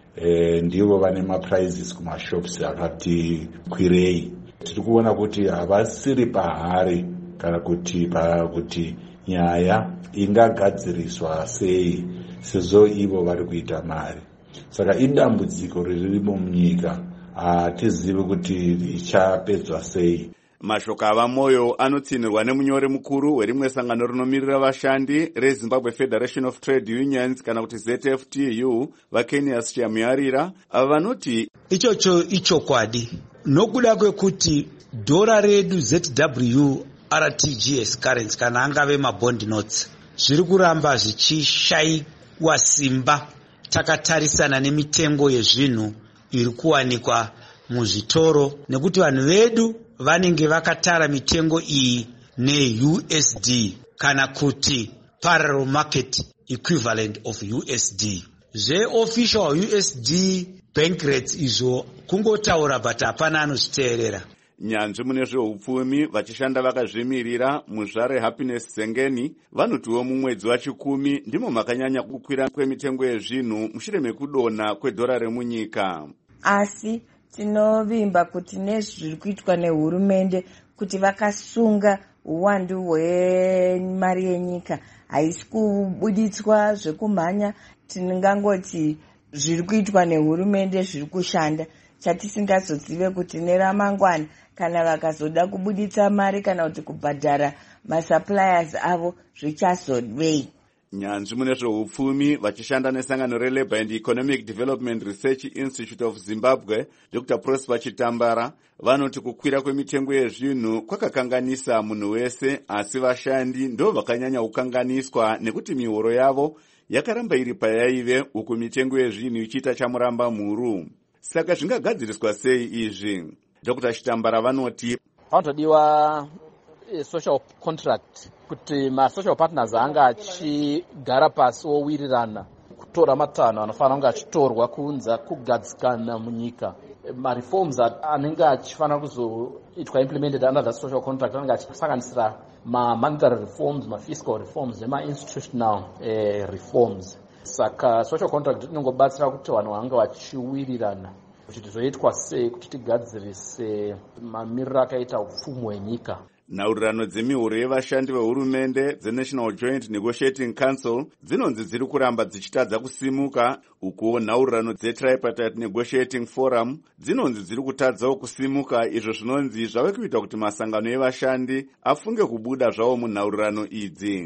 Speaker 2: e, ndivo vane maprizes kumashops akati kwirei. Tiri kuona kuti havasiri pahari kana kuti pa kuti nyaya ingagadziriswa sei sezvo ivo vari kuita mari. Saka idambudziko ririmo munyika, hatizivi kuti richapedzwa sei.
Speaker 1: Mashoko ava Moyo anotsinirwa nemunyori mukuru werimwe sangano rinomirira vashandi reZimbabwe Federation of Trade Unions kana kuti Z F T U vaKenias Chamuyarira vanoti
Speaker 3: ichocho ichokwadi nokuda kwekuti dhora redu Z W R T G S currency kana angave mabond notes zviri kuramba zvichishaiwa simba takatarisana nemitengo yezvinhu iri kuwanikwa muzvitoro, nekuti vanhu vedu vanenge vakatara mitengo iyi ne-U S D kana kuti parallel market equivalent of U S D. Zve-official U S D bank rates izvo kungotaura but hapana anozviteerera.
Speaker 1: Nyanzvi mune zveupfumi vachishanda vakazvimirira muzvare Happiness Zengeni vanotiwo mumwedzi wachikumi ndimo makanyanya kukwira kwemitengo yezvinhu mushure mekudonha kwedhora remunyika.
Speaker 5: Asi tinovimba kuti nezviri kuitwa nehurumende kuti vakasunga uwandu hwemari yenyika haisi kubuditswa zvekumhanya, tinongangoti zviri kuitwa nehurumende zviri kushanda. Chatisingazozive kuti neramangwana kana vakazoda kubuditsa mari kana kuti kubhadhara masuppliers avo zvichazodwei.
Speaker 1: Nyanzvi mune zveupfumi vachishanda nesangano reLabour and Economic Development Research Institute of Zimbabwe Doctor Prosper Chitambara vanoti kukwira kwemitengo yezvinhu kwakakanganisa munhu wese, asi vashandi ndo vakanyanya kukanganiswa nekuti mihoro yavo yakaramba iri payaive uku mitengo yezvinhu ichiita chamuramba mhuru. Saka zvingagadziriswa sei izvi? Doctor Chitambara vanoti
Speaker 6: panotodiwa social contract kuti ma-social partners anga achigara pasi owirirana kutora matanho anofanira kunge achitorwa kunza kugadzikana munyika. Ma-reforms anenge achifanira kuzoitwa implemented under the social contract anenge achisanganisira ma-monetary reforms, ma-fiscal reforms nema-institutional eh, reforms. Saka social contract inongobatsira kuti vanhu vanga vachiwirirana kuti tizoitwa sei kuti tigadzirise mamiriro akaita upfumi hwenyika.
Speaker 1: Nhaurirano dzemihoro yevashandi vehurumende dzeNational Joint Negotiating Council dzinonzi dziri kuramba dzichitadza kusimuka, ukuwo nhaurirano dzeTripartite Negotiating Forum dzinonzi dziri kutadzawo kusimuka, izvo zvinonzi zvave kuita kuti masangano evashandi afunge kubuda zvavo munhaurirano idzi.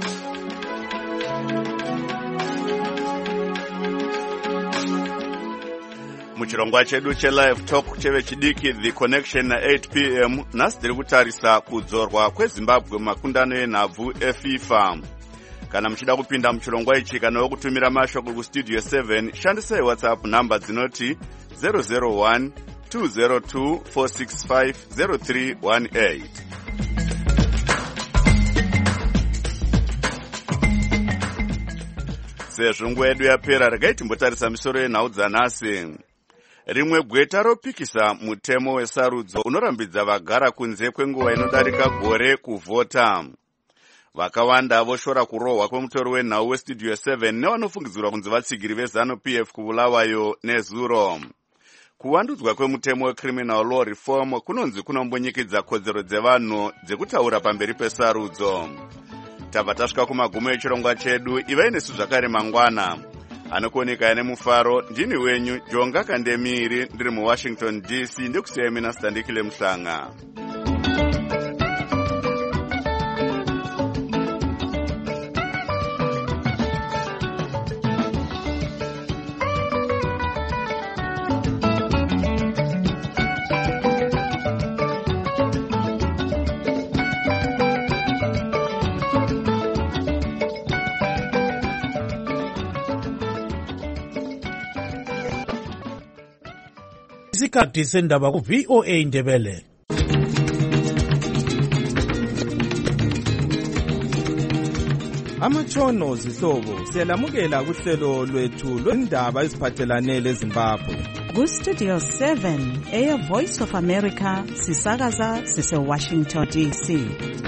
Speaker 1: Muchirongwa chedu chelive talk chevechidiki The Connection na eight p m nhasi tiri kutarisa kudzorwa kweZimbabwe makundano enhabvu eFIFA. Kana muchida kupinda muchirongwa ichi kana wokutumira mashoko kustudio seven shandisai WhatsApp namba dzinoti zero zero one two zero two four six five zero three one eight. Sezvo nguva yedu yapera, regai timbotarisa misoro yenhau dzanhasi. Rimwe gweta ropikisa mutemo wesarudzo unorambidza vagara kunze kwenguva inodarika gore kuvhota. Vakawanda voshora kurohwa kwemutori wenhau westudio seven nevanofungidzirwa kunzi vatsigiri vezanu P F kuBulawayo nezuro. Kuvandudzwa kwemutemo wecriminal law reform kunonzi kunombonyikidza kodzero dzevanhu dzekutaura pamberi pesarudzo. tabva tasvika kumagumo echirongwa chedu. Ivai nesu zvakare mangwana. Anokuoneka nemufaro ndini wenyu Jonga Kandemiri ndiri muWashington D C ndikusiyai mina Standikile Muhlanga.
Speaker 4: Isikhathi sendaba ku V O A Ndebele.
Speaker 7: Amatshono zihlobo siyalamukela kuhlelo lwethu lwendaba eziphathelane leZimbabwe.
Speaker 9: Ku Studio seven, Air Voice of America, sisakaza sise Washington D C.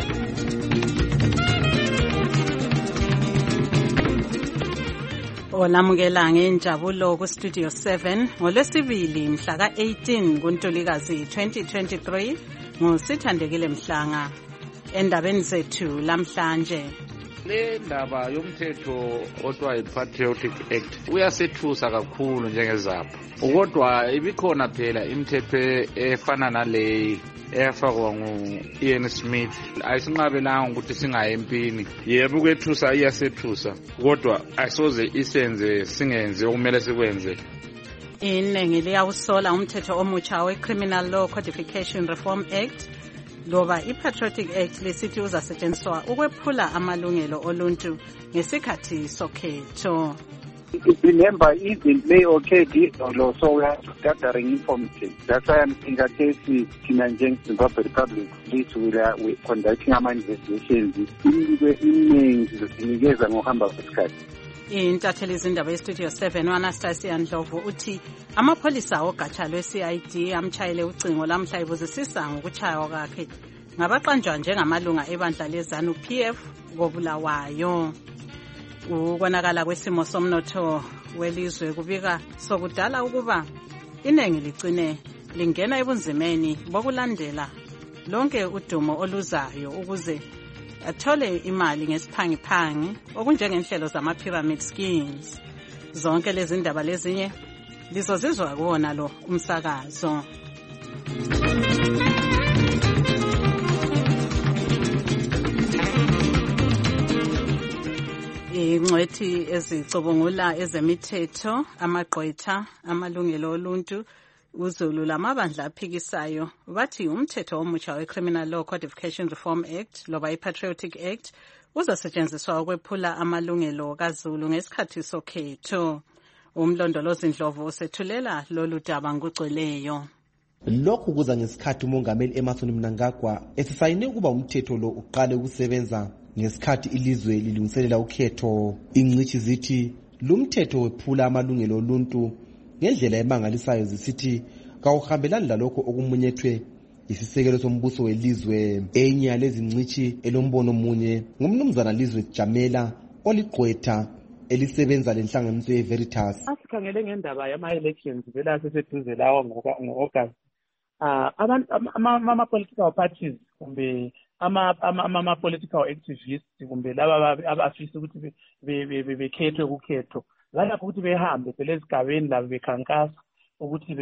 Speaker 9: Olamukela ngenjabulo ku Studio seven ngolwesibili mhla ka eighteen kuNtulikazi twenty twenty-three nguSithandekile Mhlanga. Endabeni zethu lamhlanje,
Speaker 10: le ndaba yomthetho othiwa yi-Patriotic Act uyasethusa kakhulu njengezapha, kodwa ibikhona phela imithetho efana naleyi eyafakwa ngu-Ian Smith ayisinqabelanga ukuthi singaye empini. Yebo ukwethusa iyasethusa, kodwa asoze isenze singenze okumele sikwenze.
Speaker 9: Iningi liyawusola umthetho omutsha we-Criminal Law Codification Reform Act loba i-Patriotic Act lesithi uzasetshenziswa ukwephula amalungelo oluntu ngesikhathi sokhetho.
Speaker 25: Remember, even may okay lo so we are gathering information. That's why I'm thinking that in Zimbabwe Republic, this we are we conducting our investigations. Iningi zinikeza ngohamba kwesikhathi.
Speaker 9: Intatheli izindaba yeStudio seven uAnastasia Ndlovu uthi amapholisa ogatsha lwe-C I D amtshayele ucingo lamhla ibuzisisa ngokuchaywa kwakhe ngabaqanjwa njengamalunga ebandla lezanu P F kobulawayo. Ukonakala kwesimo somnotho welizwe kubika sokudala ukuba inengi ligcine lingena ebunzimeni bokulandela lonke udumo oluzayo ukuze athole imali ngesiphangiphangi okunjengenhlelo zama-pyramid schemes. Zonke lezi ndaba lezinye lizozizwa kuwona lo umsakazo. Ingcwethi ezicubungula ezemithetho, amagqwetha, amalungelo oluntu, uZulu lamabandla aphikisayo bathi umthetho omutsha we-Criminal Law Codification Reform Act loba i-Patriotic Act uzasetshenziswa ukwephula amalungelo kaZulu ngesikhathi sokhetho. Umlondolozi Ndlovu usethulela lolu daba ngugcweleyo.
Speaker 26: Lokhu kuza ngesikhathi uMongameli Emmerson Mnangagwa esisayine ukuba umthetho lo uqale ukusebenza ngesikhathi ilizwe lilungiselela ukhetho. Ingcithi zithi lumthetho wephula amalungelo oluntu ngendlela emangalisayo zisithi kawuhambelani lalokho okumunyethwe isisekelo sombuso welizwe. Enye yalezi ngcithi elombono munye ngumnumzana Lizwe Jamela oligqwetha elisebenza lenhlanganiso yeVeritas.
Speaker 13: Asikhangele ngendaba yama-elections vela seseduze lawo ngo-August. Abantu ama-political parties kumbe ama-political activists kumbe laba abafisa ukuthi bekhethwe kukhetho balapho ukuthi behambe phela ezigabeni labo bekhankasa ukuthi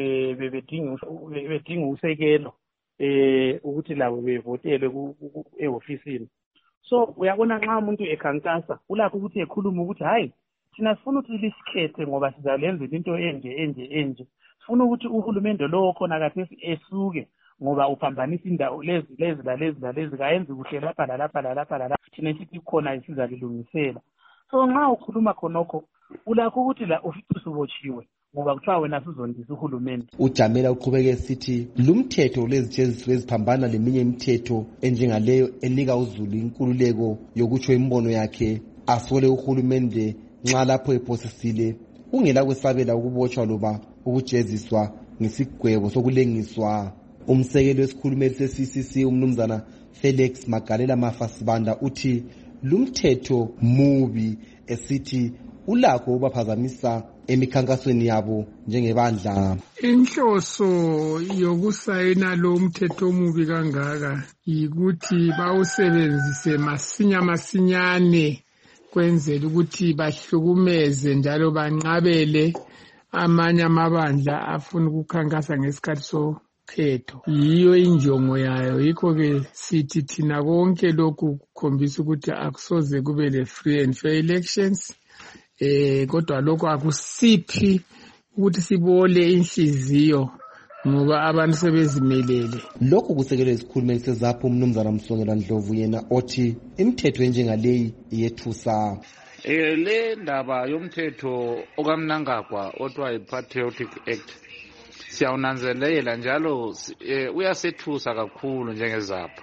Speaker 13: bedinga usekelo eh ukuthi labo bevotelwe e-ofisini. So uyabona nxa umuntu ekhankasa ulakho ukuthi ekhuluma ukuthi hayi thina sifuna ukuthi lisikhethe ngoba sizalenza into enje enje enje. Sifuna ukuthi uhulumende lo khona kathesi esuke ngoba uphambanisa indawo lezi lezi lalezi lalezi kayenzi kuhle lapha lalapha lalapha lalapha thina sithi khona isizalilungisela. So nxa ukhuluma khonokho ulakho ukuthi la ufike usubotshiwe ngoba kuthiwa wena sizondisa uhulumende.
Speaker 26: uJamela uqhubeke esithi lumthetho lezijeziso eziphambana leminye imithetho enjengaleyo enika uZulu inkululeko yokutsho imbono yakhe asole uhulumende nxa lapho ephosisile ungela kwesabela ukubotshwa loba ukujeziswa ngesigwebo sokulengiswa. Umsekeli wesikhulumeli se-C C C umnumzana Felix Magalela Mafasibanda uthi lumthetho mubi esithi ulakho ubaphazamisa emikhankasweni yabo njengebandla.
Speaker 8: Inhloso yokusayina lo mthetho omubi kangaka yikuthi bawusebenzise masinya masinyane kwenzela ukuthi bahlukumeze njalo banqabele amanye amabandla afuna ukukhankasa ngesikhathi sokhetho. Yiyo injongo yayo, yikho-ke sithi thina konke lokhu kukhombisa ukuthi akusoze kube le-free and fair elections. Eh kodwa lokho akusiphi ukuthi sibole inhliziyo ngoba abantu sebezimelele.
Speaker 26: Lokho kusekelwe isikhulumeli sezapho umnumzana Msongela Ndlovu yena othi imithetho enjengaleyi iyethusa.
Speaker 10: Eh le ndaba yomthetho okamnangagwa othiwa yi-Patriotic Act siyawunanzelela njalo uyasethusa kakhulu njengezapho.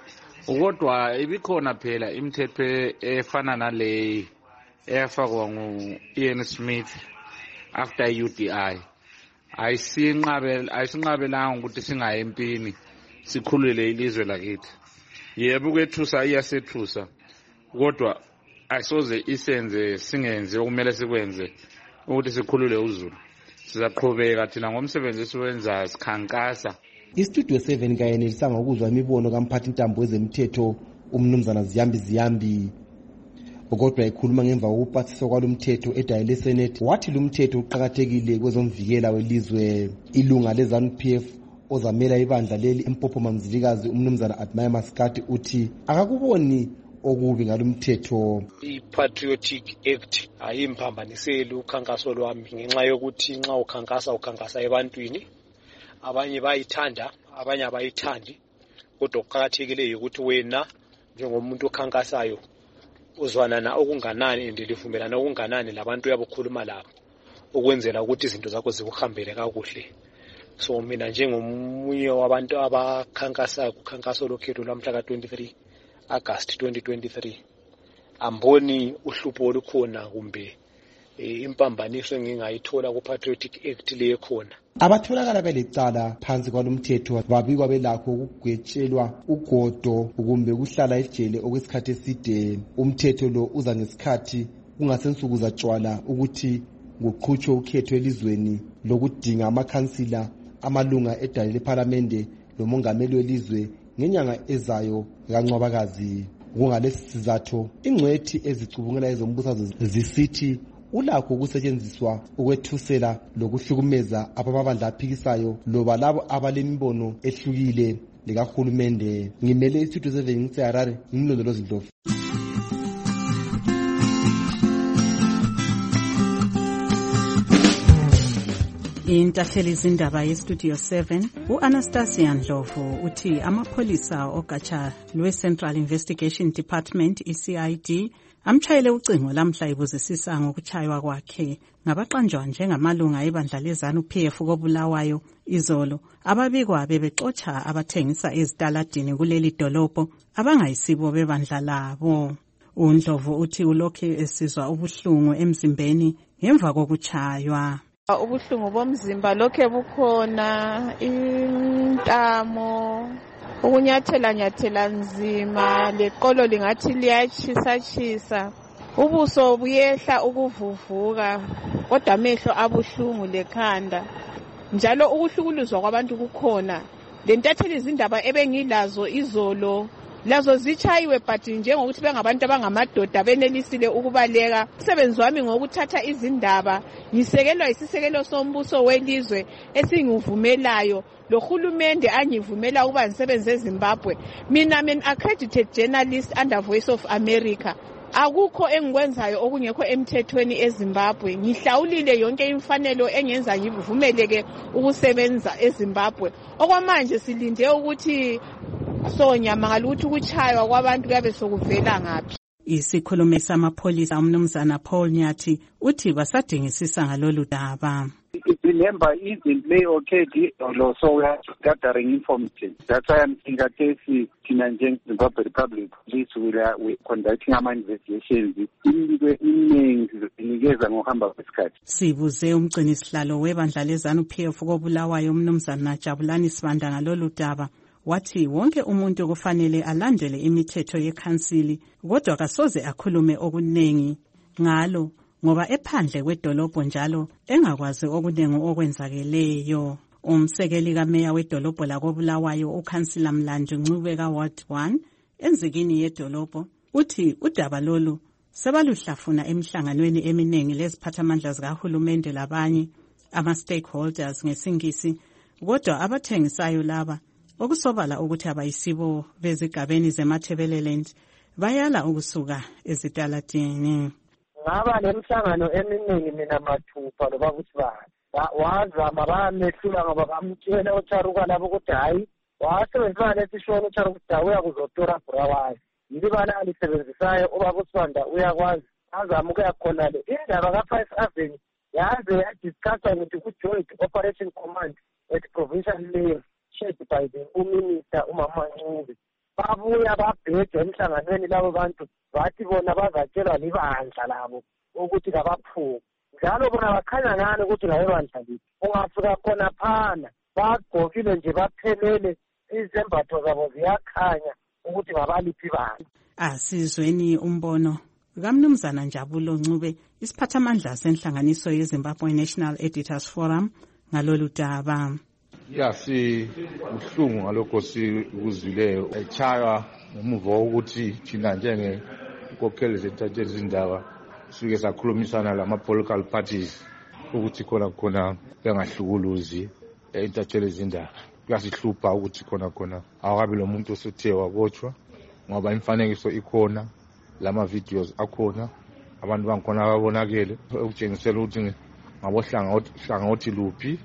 Speaker 10: Kodwa ibikhona phela imithetho efana naleyi eyafakwa ngu-Ian Smith after U D I. Ayisinqabela ayisinqabelanga ukuthi singaye empini sikhulule ilizwe lakithi. Yebo kwethusa iyasethusa kodwa ayisoze isenze singenze okumele sikwenze ukuthi sikhulule uZulu. Sizaqhubeka thina ngomsebenzi esiwenza sikhankasa.
Speaker 26: Istudio seven kayenelisanga ukuzwa imibono kamphathi intambo wezemthetho umnumzana Ziyambi Ziyambi. Kodwa ekhuluma ngemva kokuphathiswa kwalomthetho edayile Senate wathi lumthetho uqhakathekile kwezomvikela welizwe. Ilunga leZANU P F ozamela ibandla leli eMpophoma Mzilikazi umnumzana Admire Maskati uthi akakuboni okubi ngalomthetho.
Speaker 11: I-Patriotic Act ayimphambaniseli ukhankaso lwami ngenxa yokuthi nxa ukhankasa ukhankasa ebantwini, abanye bayithanda abanye abayithandi, kodwa okuqhakathekileyo ukuthi wena njengomuntu okhankasayo uzwana na okunganani ndilivumelana okunganani labantu yabokhuluma labo ukwenzela ukuthi izinto zakho zikuhambele kakuhle. So mina njengomunye wabantu abakhankasa ukhankaso lokhetho lwamhla ka twenty-three August twenty twenty-three amboni uhlupho olukhona kumbe impambaniso engingayithola ku Patriotic Act le khona.
Speaker 26: Abatholakala belecala phansi kwalomthetho babikwa belakho ukugwetshelwa ugodo kumbe ukuhlala ejele okwesikhathi eside. Umthetho lo uza ngesikhathi kungasensuku zatshwala ukuthi kuqhutshwe ukhetho elizweni lokudinga amakhansila amalunga edale leParliament lomongameli welizwe ngenyanga ezayo kaNcwabakazi. Kungalesi sizathu ingcwethi ezicubungela ezombusazwe zisithi ulakho ukusetshenziswa ukwethusela lokuhlukumeza ababandla aphikisayo loba labo abalemibono ehlukile likahulumende. Ngimele iStudio seven ngitseharare ngimlondolozi Ndlovu.
Speaker 9: Intatheli izindaba yeStudio seven u-Anastasia Ndlovu uthi amapholisa ogatsha lwe-Central Investigation Department i C I D amtshayele ucingo lamhla ibuzisisa ngokuchaywa kwakhe ngabaqanjwa njengamalunga ebandla leZANU P F kobulawayo izolo ababikwa bebexotsha abathengisa ezitaladini kuleli dolobho abangayisibo bebandla labo. uNdlovu uthi ulokhu esizwa ubuhlungu emzimbeni ngemva kokuchaywa.
Speaker 14: Ubuhlungu bomzimba lokhe bukhona, intamo, ukunyathela nyathela nzima, leqolo lingathi liyachisa chisa, ubuso buyehla ukuvuvuka, kodwa amehlo abuhlungu lekhanda. Njalo ukuhlukuluzwa kwabantu kukhona. Lentatheli izindaba ebengilazo izolo lazo zichayiwe but njengokuthi bengabantu abangamadoda benelisile ukubaleka. Umsebenzi wami ngokuthatha izindaba ngisekelwa isisekelo sombuso welizwe esinguvumelayo lo hulumende angivumela ukuba ngisebenze eZimbabwe. Mina an accredited journalist under Voice of America. Akukho engikwenzayo okungekho emthethweni eZimbabwe. Ngihlawulile yonke imfanelo engenza ngivumeleke ukusebenza eZimbabwe. Okwamanje silinde ukuthi Sonya mangalu ukuthi ukuchaywa kwabantu kabe sokuvela ngapi.
Speaker 9: Isikhulumi samapholisa umnumzana Paul Nyathi uthi basadingisisa ngalolu daba.
Speaker 25: Remember, isn't May okay so we are gathering information. That's why I'm saying that case in Zimbabwe Republic police will uh, we conducting ama investigations iningi zinikeza ngohamba kwesikhathi.
Speaker 9: Sibuze umgcinisihlalo webandla leZANU P F kobulawayo umnumzana Jabulani Sibanda ngalolu daba. Wathi wonke umuntu kufanele alandele imithetho yekhansili kodwa kasoze akhulume okunengi ngalo ngoba ephandle kwedolobho njalo engakwazi okuningi okwenzakeleyo. Umsekeli kameya wedolobho lakobulawayo ukhansila Mlandu Ncube ka-Ward one enzikini yedolobho uthi udaba lolu sebaluhlafuna emihlanganweni eminingi leziphathamandla zikahulumende labanye ama-stakeholders ngesingisi, kodwa abathengisayo laba okusobala ukuthi abayisibo bezigabeni zeMathebeleland bayala ukusuka ezitaladini.
Speaker 12: Ngaba lemhlangano eminingi mina mathupha loba kusibani wazama bamehlula ngoba bamtshela uTharuka labo ukuthi hayi wasebenzisa lesishona uTharuka ukuthi uyakuzotora Bulawayo yibala alisebenzisayo ubaba uSibanda uyakwazi azama ukuya khona le indaba ka-Five Avenue yaze yadiscusswa ukuthi ku-Joint Operation Command at provincial level chaired by the uminister uMama Ncube. Babuya babhede emhlanganweni labo bantu bathi bona bazatshelwa libandla labo ukuthi kabaphume njalo bona bakhanya ngani ukuthi ngabe bandla lithi ungafika khona phana bagqokile nje baphelele izembatho zabo ziyakhanya ukuthi ngabaliphi bandla.
Speaker 9: Asizweni umbono kaMnumzana Njabulo Ncube isiphathamandla senhlanganiso yeZimbabwe National Editors Forum ngalolu daba.
Speaker 10: Ya si uhlungu ngalokho sikuzwileyo echaywa ngemuva wokuthi thina njenge inkokheli zentatsheli zindaba sike sakhulumisana lama-political parties ukuthi khona khona bengahlukuluzi intatsheli zindaba. Kuyasihlupha ukuthi khona khona awakabi lo muntu osethe wabotshwa ngoba imfanekiso ikhona, lama-videos akhona, abantu bangikhona ababonakele okutshengisela ukuthi ngabohlangothi luphi.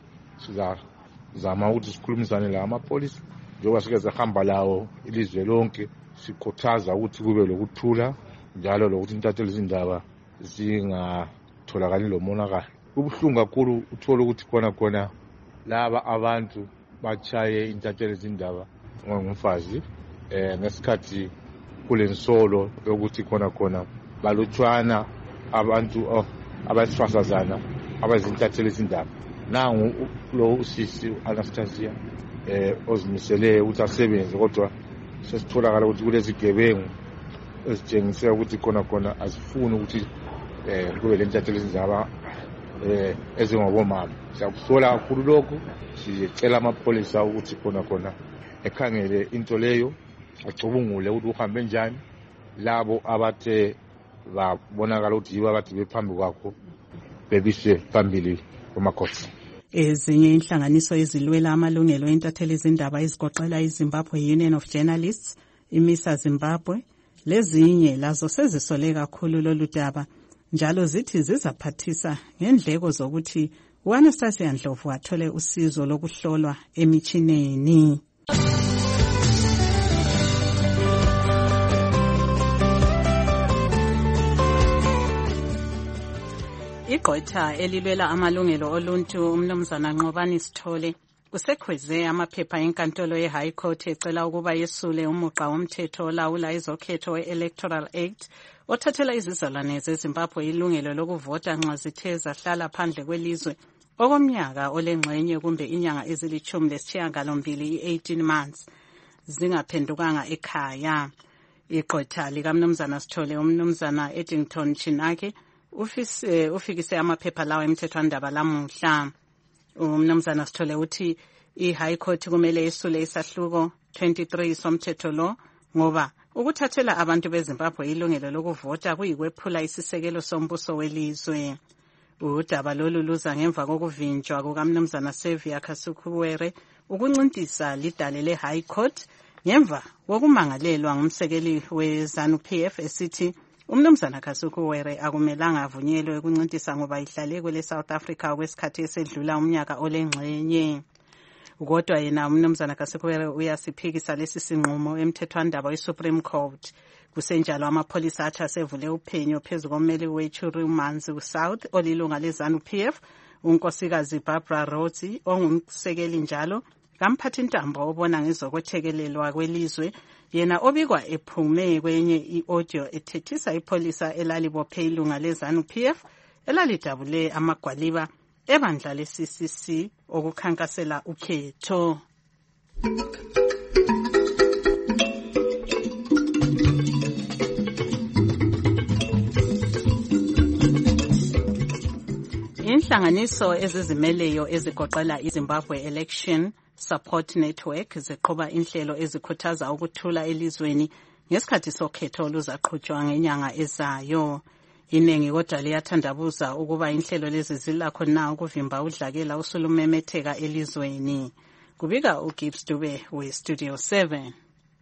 Speaker 10: Sizazama ukuthi sikhulumisane la amapolisi njengoba sike sahamba lawo ilizwe lonke sikhuthaza ukuthi kube lokuthula njalo lokuthi intatheli zindaba zingatholakali lo monakalo. Kubuhlungu kakhulu uthola ukuthi khona khona laba abantu bachaye intatheli zindaba ngomfazi eh ngesikhathi kulensolo yokuthi khona khona balutshwana abantu abasifazana abazintatheli zindaba. Nangu lo usisi Anastasia eh ozimisele ukuthi asebenze kodwa sesitholakala ukuthi kulezi gebengu ezitshengisela ukuthi khona khona azifuni ukuthi eh kube lentatheli zindaba eh ezingobomama. Siyakusola kakhulu lokho, sicela amapolisa ukuthi khona khona ekhangele into leyo acubungule ukuthi uhambe njani, labo abathe babonakala ukuthi yibo abathi bephambi kwakho bebise phambili kumakhosi.
Speaker 9: Ezinye inhlanganiso ezilwela amalungelo entatheli izindaba ezigoqela iZimbabwe Union of Journalists, iMISA Zimbabwe, lezinye lazo sezisole kakhulu lolu daba njalo zithi zizaphathisa ngendleko zokuthi uAnastasia Ndlovu athole usizo lokuhlolwa emichineni. Igqwetha elilwela amalungelo oluntu uMnumzana Nqobani Sithole usekhweze amaphepha enkantolo ye-High Court ecela ukuba yesule umuqa womthetho olawula izokhetho we-Electoral Act othathela izizalwane zeZimbabwe ilungelo lokuvota nxa zithe zahlala phandle kwelizwe okomnyaka olengxenye kumbe inyanga ezilithumi lesishiyagalombili i-eighteen months zingaphendukanga ekhaya. Igqwetha likaMnumzana Sithole uMnumzana Eddington Chinake ufise ufikise amaphepha lawo emthethwandaba lamuhla. Umnumzana Sithole uthi i-High Court kumele isule isahluko twenty-three somthetho lo ngoba ukuthathela abantu beZimbabwe ilungelo lokuvota kuyikwephula isisekelo sombuso welizwe. Udaba lolu luza ngemva kokuvinjwa kukaMnumzana Xavier Kasukuwere ukuncintisa lidale le-High Court ngemva kokumangalelwa ngumsekeli we-ZANU-P F esithi uMnumzana Kasukuwere akumelanga avunyelwe ukuncintisa ngoba ihlale kwele South Africa kwesikhathi esedlula umnyaka olengxenye. Kodwa yena uMnumzana Kasukuwere uyasiphikisa lesi sinqumo emthethwandaba weSupreme Court. Kusenjalo amapholisa athi asevule uphenyo phezu kommeli weChuru Manzi South olilunga leZANU-P F unkosikazi Barbara Rhodes ongumsekeli njalo kamphathi ntambo obona ngezokwethekelelwa kwelizwe yena obikwa ephume kwenye i-audio ethethisa ipolisa elalibophe ilunga leZANU-P F elalidabule amagwaliba ebandla le-C C C okukhankasela ukhetho. Inhlanganiso ezizimeleyo ezigoqela iZimbabwe Election Support Network ziqhuba inhlelo ezikhuthaza ukuthula elizweni ngesikhathi sokhetho oluzaqhutshwa ngenyanga ezayo. Iningi kodwa liyathandabuza ukuba inhlelo lezi zilakho na ukuvimba udlakela usulumemetheka elizweni. Kubika uGibbs Dube we-Studio seven.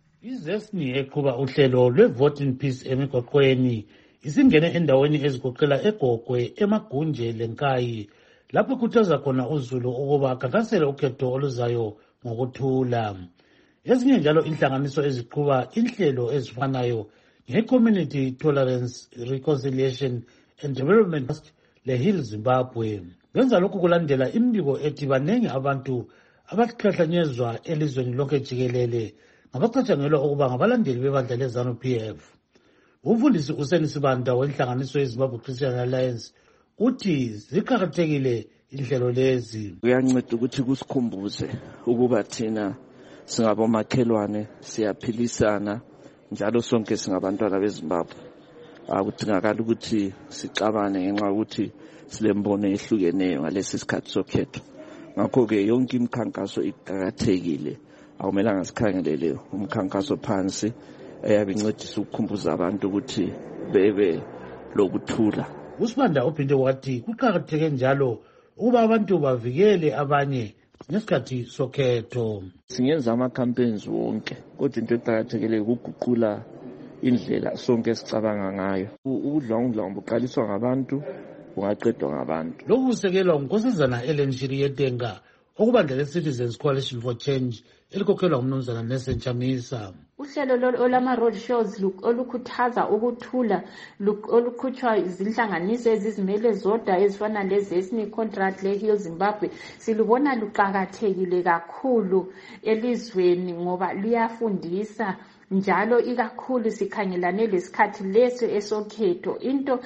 Speaker 4: IZESNI eqhuba uhlelo lwe-Voting Peace emigoqweni isingene endaweni ezigoqela eGogwe, eMagunje leNkayi lapho kukhuthaza khona uZulu ukuba akhankasele ukhetho oluzayo ngokuthula. Ezinye njalo inhlanganiso eziqhuba inhlelo ezifanayo nge-Community Tolerance, Reconciliation and Development le-Heal Zimbabwe. Benza lokhu kulandela imbiko ethi banengi abantu abahlahlanyezwa elizweni lonke jikelele ngabacatshangelwa ukuba ngabalandeli bebandla le-ZANU-P F. Umfundisi uSeni Sibanda wenhlanganiso yeZimbabwe Christian Alliance uthi ziqakathekile inhlelo lezi.
Speaker 15: Kuyanceda ukuthi kusikhumbuze ukuba thina singabomakhelwane siyaphilisana njalo sonke singabantwana beZimbabwe. Akudingakala ukuthi sixabane ngenxa ukuthi silembono ehlukeneyo ngalesi sikhathi sokhetho. Ngakho-ke yonke imikhankaso iqakathekile. Akumelanga sikhangelele umkhankaso phansi eyabe incedisa ukukhumbuza abantu ukuthi bebe lokuthula.
Speaker 4: uSibanda uphinde wathi kuqakatheke njalo ukuba abantu bavikele abanye ngesikhathi sokhetho.
Speaker 15: Singenza ama-campaigns wonke kodwa into eqakathekile ukuguqula indlela sonke esicabanga ngayo. Ubudlwangudlwangu buqaliswa ngabantu bungaqedwa ngabantu.
Speaker 4: Lokhu kusekelwa nguNkosazana Ellen Shiriyetenga okubandla le-Citizens Coalition for Change elikhokhelwa ngumnumzana Nelson Chamisa.
Speaker 16: Uhlelo olama-road shows olukhuthaza ukuthula olukhutshwa izinhlanganiso ezizimele zodwa ezifana le-ZESNI contract le-Heal Zimbabwe silubona luqakathekile kakhulu elizweni ngoba luyafundisa njalo ikakhulu sikhangelane lesikhathi leso esokhetho. Into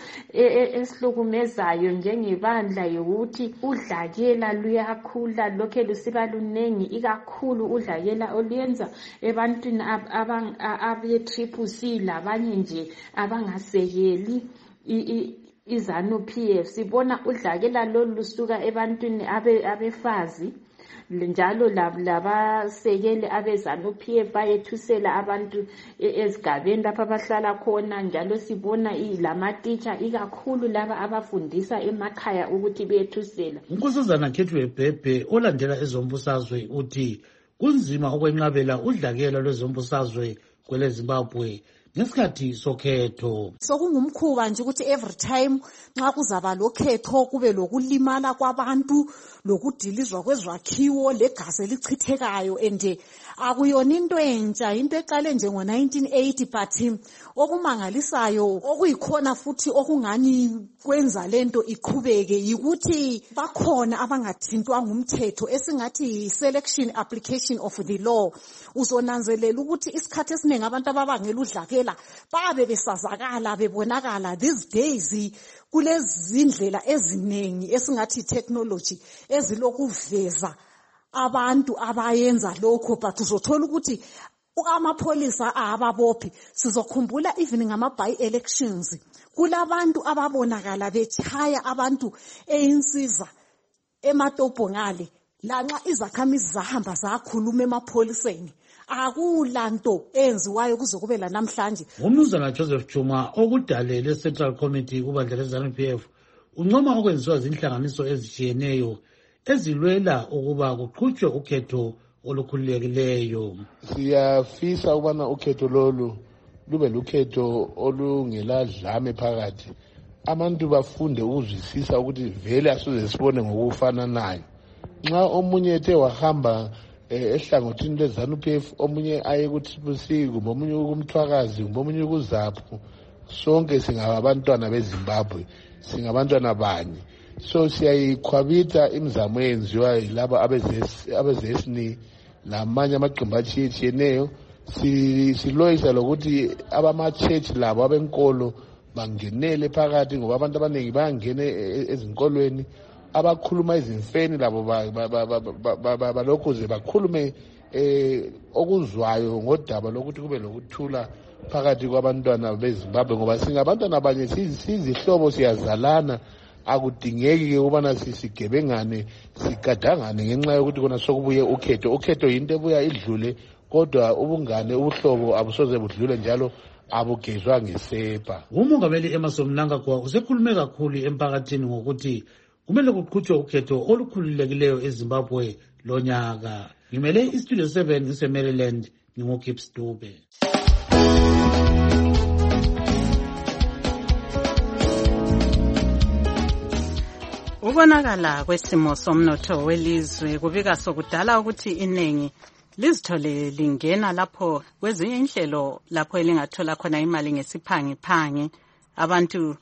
Speaker 16: esihlukumezayo njengebandla yokuthi udlakela luyakhula lokhe lusiba lunengi ikakhulu udlakela oluyenza ebantwini abe-Triple C labanye nje abangasekeli iZANU-P F. Sibona udlakela lolu lusuka ebantwini abefazi njalo labasekeli abeZANU-P F bayethusela abantu ezigabeni lapha abahlala khona. Njalo sibona lamatitsha ikakhulu laba abafundisa emakhaya ukuthi bethusela.
Speaker 4: uNkosazana Khethwe Bhebhe olandela ezombusazwe uthi kunzima ukwenqabela udlakela lwezombusazwe kwele Zimbabwe ngesikhathi sokhetho.
Speaker 17: Sokungumkhuba nje ukuthi every time nxa kuzaba lokhetho kube lokulimala kwabantu lokudilizwa kwezakhiwo legazi elichithekayo ende akuyona into entsha, into eqale nje ngo nineteen eighty but okumangalisayo okuyikhona futhi okungani kwenza lento iqhubeke yikuthi bakhona abangathintwa ngumthetho esingathi selection application of the law. Uzonanzelela ukuthi isikhathi esiningi abantu ababangela udlakela babe besazakala bebonakala. These days kulezi indlela eziningi esingathi technology ezilokuveza abantu abayenza lokho but uzothola ukuthi amapholisa ababophi. Sizokhumbula even ngama-by elections kulabantu ababonakala betshaya abantu eyinsiza eMatopo ngale lanxa izakhamizi zahamba zakhuluma emapholiseni. Akulanto enziwayo kuze kube la namhlanje.
Speaker 4: Umnumzana Joseph Chuma okudale le-Central Committee kubandla le-ZANU-P F uncoma okwenziwa zinhlanganiso ezitshiyeneyo ezilwela ukuba kuqhutshwe ukhetho olukhululekileyo.
Speaker 19: Siyafisa ukubana ukhetho lolu lube lukhetho olungela dlame phakathi. Abantu bafunde ukuzwisisa ukuthi vele asoze sibone ngokufananayo. Nxa omunye ethe wahamba ehlangothini lwe-ZANU-P F omunye aye ku-Triple C kumbe omunye kumthwakazi kumbe omunye kuzaphu, sonke singabantwana beZimbabwe, singabantwana banye. So siyayikhwabitha imizamo eyenziwa yilaba abeZESNI lamanye amaqembu atshiyetshiyeneyo. Siloyisa lokuthi abama-church labo abenkolo bangenele phakathi ngoba abantu abaningi bayangena ezinkolweni. Abakhuluma izimfeni labo balokhuze bakhulume okuzwayo ngodaba lokuthi kube lokuthula phakathi kwabantwana beZimbabwe ngoba singabantwana abanye sizihlobo siyazalana akudingeki-ke ukubana sigebengane sigadangane ngenxa yokuthi kona sokubuye ukhetho. Ukhetho yinto ebuya idlule, kodwa ubungane ubuhlobo abusoze budlule njalo abugezwa ngesepa.
Speaker 4: Umongameli Emmerson Mnangagwa usekhulume kakhulu emphakathini ngokuthi kumele kuqhutshwe ukhetho olukhululekileyo eZimbabwe lonyaka. Ngimele iStudio seven ngise-Maryland, nginguGibbs Dube.
Speaker 9: Ukonakala kwesimo somnotho welizwe kubika sokudala ukuthi iningi lizithole lingena lapho kwezinye inhlelo lapho elingathola khona imali ngesiphangiphangi. Abantu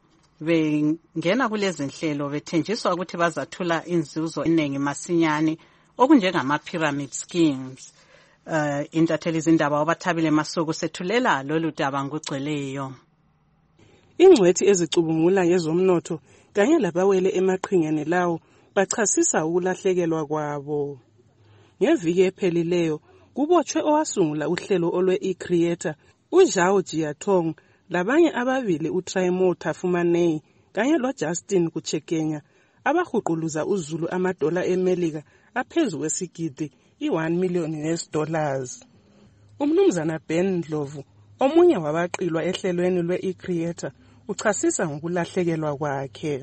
Speaker 9: bengena kulezi nhlelo bethenjiswa ukuthi bazathola inzuzo eningi masinyane okunjengama-pyramid schemes. Uh, intatheli izindaba obathabile Masuku sethulela lolu daba ngugcweleyo.
Speaker 18: Ingcwethi ezicubungula ngezomnotho kanye labawele emaqhingeni lawo bachasisa ukulahlekelwa kwabo. Ngeviki ephelileyo kubotshwe owasungula uhlelo olwe e-creator uJao Jiatong labanye ababili uTraimota Fumanei kanye loJustin Kuchekenya abahuquluza uZulu amadola eMelika aphezu kwesigidi i-one million U S dollars. Umnumzana Ben Ndlovu omunye wabaqilwa ehlelweni lwe-e-creator uchasisa ngokulahlekelwa kwakhe.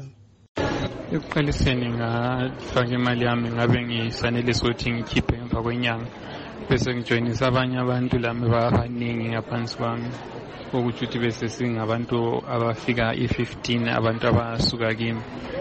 Speaker 20: Ekuqaliseni ngafaka imali yami ngabe ngisanelisa ukuthi ngikhiphe emva kwenyanga bese ngijoyinisa abanye abantu lami babaningi ngaphansi kwami ukuthi uthi bese singabantu abafika i-fifteen abantu abasuka kimi.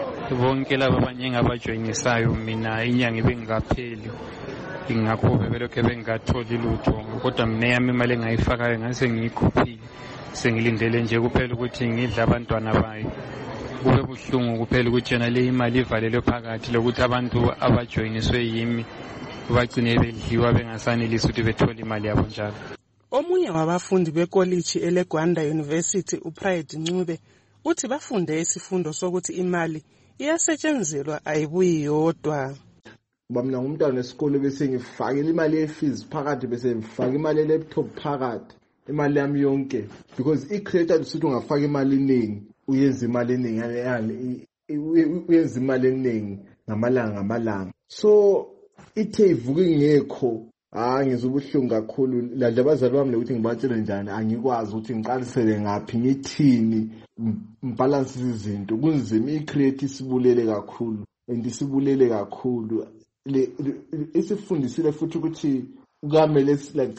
Speaker 20: Bonke laba abanye ngabajoyinisayo mina inyanga ibengikapheli ingakho belokho bengatholi lutho, kodwa mina yami imali engayifakayo ngase ngiyikhuphile sengilindele nje kuphela ukuthi ngidla abantwana bayo. Kube buhlungu kuphela ukuthi yona le imali ivalelwe phakathi lokuthi abantu abajoyiniswe yimi bagcine bedliwa bengasanelisi ukuthi bethole imali yabo njalo.
Speaker 18: Omunye wabafundi bekoliji eleGwanda University uPride Ncube uthi bafunde isifundo sokuthi imali iyasetshenzelwa ayibuyi yodwa.
Speaker 21: Bamna ngumntwana wesikole bese ngifakela imali ye-fees phakathi bese ngifaka imali ye-laptop phakathi imali yami yonke because i-creator usuthi ungafaka imali eningi uyenza imali eningi yani uyenza imali eningi ngamalanga ngamalanga. So ithe ivuka ingekho hayi ngizobuhlungu kakhulu la abazali bami lokuthi ngibatshele njani angikwazi ukuthi ngiqalisele ngaphi ngithini balance izinto kunzima. I-creator isibulele kakhulu and isibulele kakhulu le isifundisile futhi ukuthi kumele like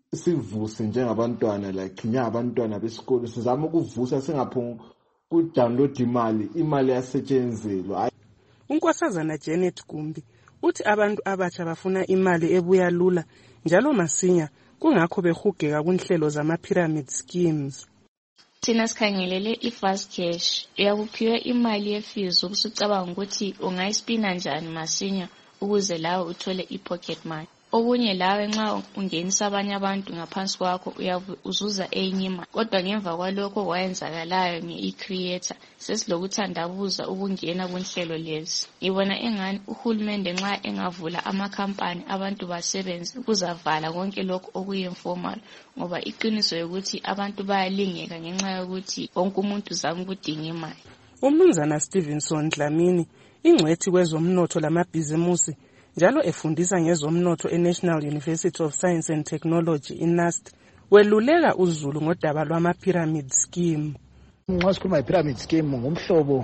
Speaker 21: sivuse njengabantwana like njengabantwana besikole sizama ukuvusa singaphonga ku-download imali imali yasetshenzelwa.
Speaker 18: Unkosazana Janet Gumbi uthi abantu abatsha bafuna imali ebuya lula njalo masinya kungakho behugeka kunhlelo zama-pyramid schemes.
Speaker 22: Thina sikhangelele i-fast cash uyakuphiwa imali ye-fees ukusucabanga ukuthi ungayispina njani masinya ukuze lawe uthole i-pocket money. Okunye lawe nxa ungenisa abanye abantu ngaphansi kwakho uzuza enye imali, kodwa ngemva kwalokho kwayenzakalayo nge-e-creator sesilokuthandabuza ukungena kunhlelo lezi. Ngibona engani uhulumende nxa engavula amakhampani abantu basebenze kuzavala konke lokho okuyi-informal, ngoba iqiniso yokuthi abantu bayalingeka ngenxa yokuthi wonke umuntu uzama ukudinga imali.
Speaker 18: Umnumzana Stevenson Dlamini ingcwethi kwezomnotho lamabhizimusi njalo efundisa ngezomnotho eNational University of Science and Technology in N U S T weluleka uZulu ngodaba lwama-pyramid scheme.
Speaker 23: Nxa sikhuluma i-pyramid scheme ngumhlobo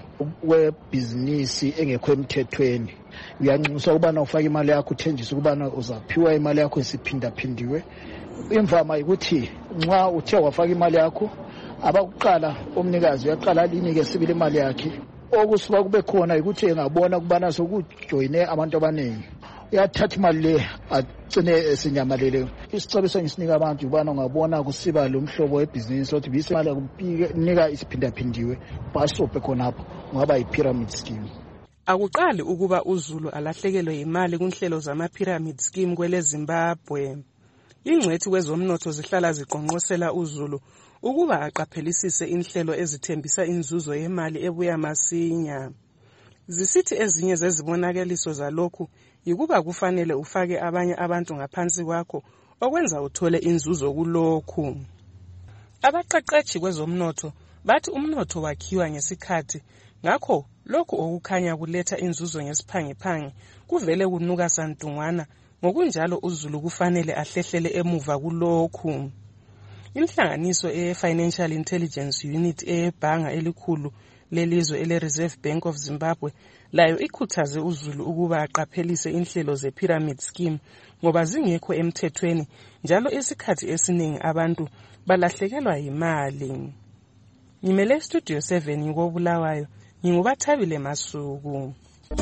Speaker 23: webhizinisi engekho emthethweni. Uyanxuswa ukubana ufake imali yakho uthenjiswe ukubana uzaphiwa imali yakho esiphindaphindiwe. Imvama ukuthi nxa uthe wafaka imali yakho abakuqala umnikazi uyaqala alinike sibili imali yakhe. Okusuka kube khona ukuthi engabona kubana sokujoyine abantu abaningi uyathatha imali le agcine esinyamalele. Isicebiso engisinika abantu ubana ungabona kusiba lo mhlobo webhizinisi othi bise imali kunika isiphindaphindiwe basobhe khonapho ungaba yi-pyramid scheme.
Speaker 18: Akuqali ukuba uZulu alahlekelwe imali kunhlelo zama-pyramid scheme kwele Zimbabwe. Ingcwethi kwezomnotho zihlala ziqonqosela uZulu ukuba aqaphelisise inhlelo ezithembisa inzuzo yemali ebuya masinya. Zisithi ezinye zezibonakaliso zalokhu yikuba kufanele ufake abanye abantu ngaphansi kwakho okwenza uthole inzuzo kulokhu. Abaqeqeshi kwezomnotho bathi umnotho wakhiwa ngesikhathi ngakho lokhu okukhanya kuletha inzuzo ngesiphangiphangi kuvele kunuka santungwana. Ngokunjalo uZulu kufanele ahlehlele emuva kulokhu. Inhlanganiso e-Financial Intelligence Unit ebhanga elikhulu lelizwe ele-Reserve Bank of Zimbabwe layo ikhuthaze uZulu ukuba aqaphelise inhlelo ze-pyramid scheme ngoba zingekho emthethweni njalo isikhathi esiningi abantu balahlekelwa imali. Ngimele Studio seven ngikobulawayo, ngingubathabile Masuku.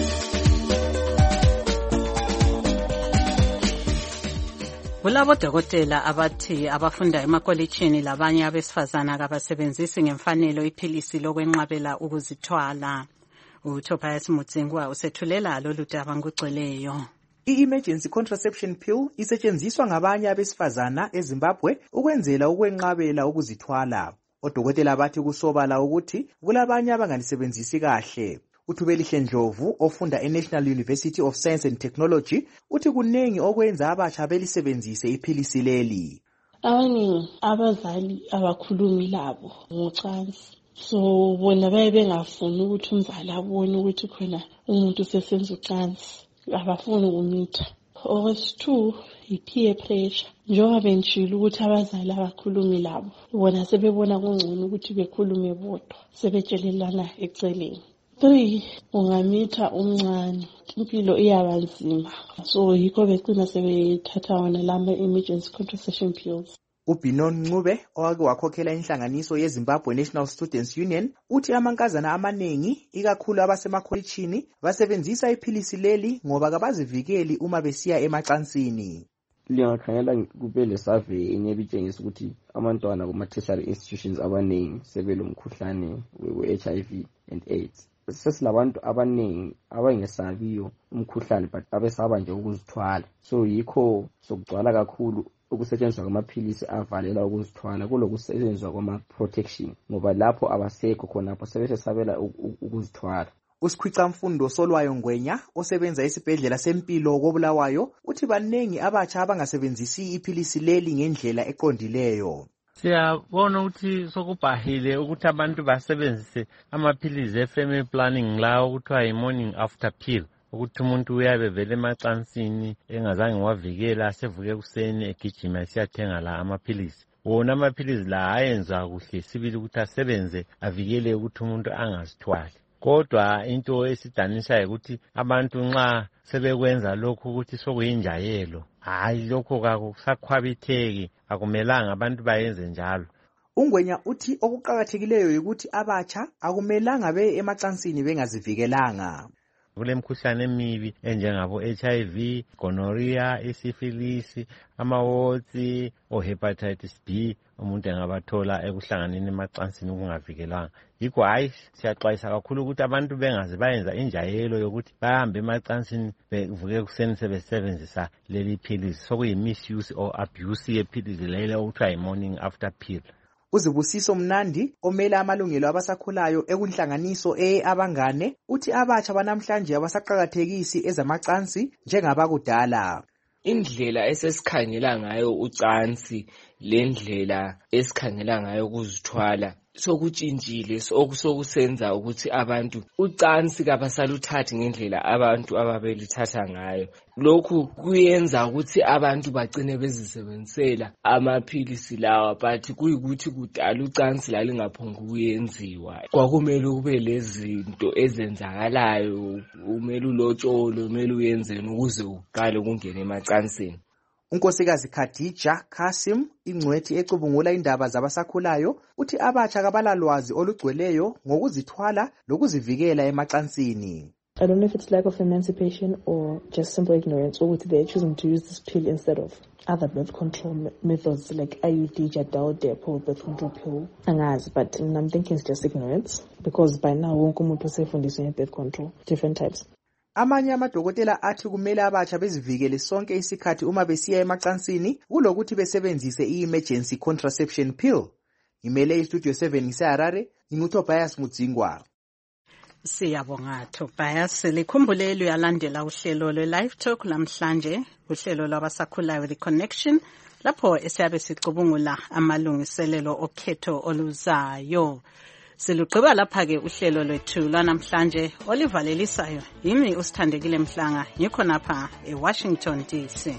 Speaker 9: Kulabo dokotela abathi abafunda emakolitshini labanye abesifazana kabasebenzisi ngemfanelo iphilisi lokwenqabela ukuzithwala. uTobias Mutsingwa usethulela lolu daba ngugcweleyo.
Speaker 1: I-emergency contraception pill isetshenziswa ngabanye abesifazana eZimbabwe ukwenzela ukwenqabela ukuzithwala. Odokotela bathi kusobala ukuthi kulabanye abangalisebenzisi kahle. uThubelihle Ndlovu ofunda eNational University of Science and Technology uthi kunengi okwenza abatsha belisebenzise iphilisi leli.
Speaker 2: Abaningi abazali abakhulumi labo ngocansi, so bona baye bengafuni ukuthi umzali abone ukuthi khona umuntu usesenza ucansi, abafuni ukumitha. Okwesithu i-peer pressure, njengoba bengishilo ukuthi abazali abakhulumi labo bona sebebona kungcono ukuthi bekhulume bodwa, sebetshelelana eceleni. Three, ungamitha umncane, impilo iyabanzima, so yikho begcina sebethatha wona lama emergency contraception pills.
Speaker 1: uBinon Ncube owake wakhokhela inhlanganiso yeZimbabwe National Students Union uthi amankazana amaningi ikakhulu abasemakholitshini basebenzisa iphilisi leli ngoba kabazivikeli uma besiya emacansini.
Speaker 3: Lingakhangela kube le survey enebitshengisa ukuthi abantwana kuma tertiary institutions abaningi sebelomkhuhlane we-H I V and AIDS. Sesilabantu abaningi abangesabiyo umkhuhlane but abesaba nje ukuzithwala, so yikho sokugcwala kakhulu ukusetshenziswa kwamaphilisi avalela ukuzithwala kulokusetshenziswa kwama-protection ngoba lapho abasekho khonapho sebesesabela ukuzithwala.
Speaker 1: uSikhwicamfundo Solwayo Ngwenya osebenza esibhedlela sempilo koBulawayo uthi banengi abatsha abangasebenzisi iphilisi leli ngendlela eqondileyo.
Speaker 5: Siyabona ukuthi sokubhahile ukuthi abantu basebenzise amaphilisi e-family planning lawo okuthiwa yi-morning after pill, ukuthi umuntu uyabe vele emacansini engazange wavikela asevuke ekuseni egijima siyathenga la amaphilisi. Wona amaphilisi la ayenza kuhle sibili ukuthi asebenze avikele ukuthi umuntu angazithwali. Kodwa into esidanisha ukuthi abantu nxa sebekwenza lokhu ukuthi sokuyinjayelo, hayi lokho kakusakhwabitheki, akumelanga abantu bayenze njalo.
Speaker 1: uNgwenya uthi okuqhakathekileyo ukuthi abatsha akumelanga be emacansini bengazivikelanga.
Speaker 5: Kulemkhuhlane emibi enjengabo H I V, gonorrhea, isifilisi, amawotsi, o-hepatitis B, umuntu engabathola ekuhlanganeni emacansini kungavikelanga. Yikho hayi siyaxwayisa kakhulu ukuthi abantu bengaze bayenza injayelo yokuthi bahambe emacansini bevuke ekuseni sebesebenzisa leli philisi. Sokuyi-misuse or abuse yephilisi leli okuthiwa yi-morning after pill.
Speaker 1: uZibusiso Mnandi omela amalungelo abasakhulayo ekunhlanganiso e-abangane uthi abatsha banamhlanje abasaqhakathekisi ezamacansi njengabakudala.
Speaker 6: Indlela esesikhangela ngayo ucansi lendlela esikhangela ngayo ukuzithwala sokutshintshile, okusokusenza ukuthi abantu ucansi kabasaluthathi ngendlela abantu ababelithatha ngayo. Lokhu kuyenza ukuthi abantu bagcine bezisebenzisela amaphilisi lawa, but kuyikuthi kudala ucansi lalingaphonga kuyenziwa. Kwakumele kube lezinto ezenzakalayo, umele ulotsholo, umele uyenzeni ukuze uqale ukungena emacansini.
Speaker 1: uNkosikazi Khadija Kasim ingcwethi ecubungula indaba zabasakhulayo uthi abatsha kabalalwazi olugcweleyo ngokuzithwala lokuzivikela emacansini.
Speaker 24: I don't know if it's lack of emancipation or just simple ignorance, or they're choosing to use this pill instead of other birth control methods like I U D, Jadal, Depo, birth control pill. Angazi, but I'm thinking it's just ignorance because by now wonke umuntu usefundiswe birth control, different types.
Speaker 1: Amanye amadokotela athi kumele abatsha bezivikele sonke isikhathi uma besiya emacansini kulokuthi besebenzise i-emergency contraception pill. Ngimele iStudio seven ngiseHarare, nginguTobias Mutsingwa.
Speaker 9: Siyabonga Tobias. Likhumbule luyalandela uhlelo lwe-Live Talk lamhlanje, uhlelo lwabasakhulayo The Connection, lapho esiyabe sicubungula amalungiselelo okhetho oluzayo. Silugqiba lapha-ke uhlelo lwethu lwanamhlanje olivalelisayo yimi uSithandekile Mhlanga ngikhonapha eWashington D C.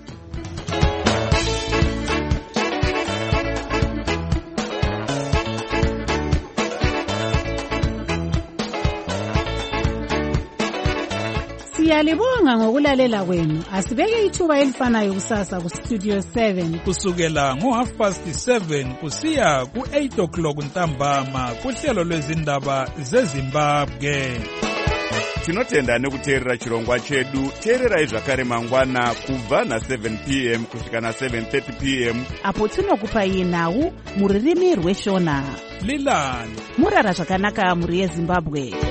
Speaker 7: Siyalibonga ngokulalela kwenu. Asibeke ithuba elifanayo kusasa ku Studio seven
Speaker 8: kusukela ngo half past seven kusiya ku eight o'clock ntambama kuhlelo lwezindaba zeZimbabwe.
Speaker 11: Tinotenda nekuteerera chirongwa chedu. Teererai zvakare mangwana kubva na seven p m kusvika na seven thirty p m
Speaker 7: apo tinokupai nhau muririmi rweshona.
Speaker 8: Lilani
Speaker 7: murara zvakanaka muri yeZimbabwe.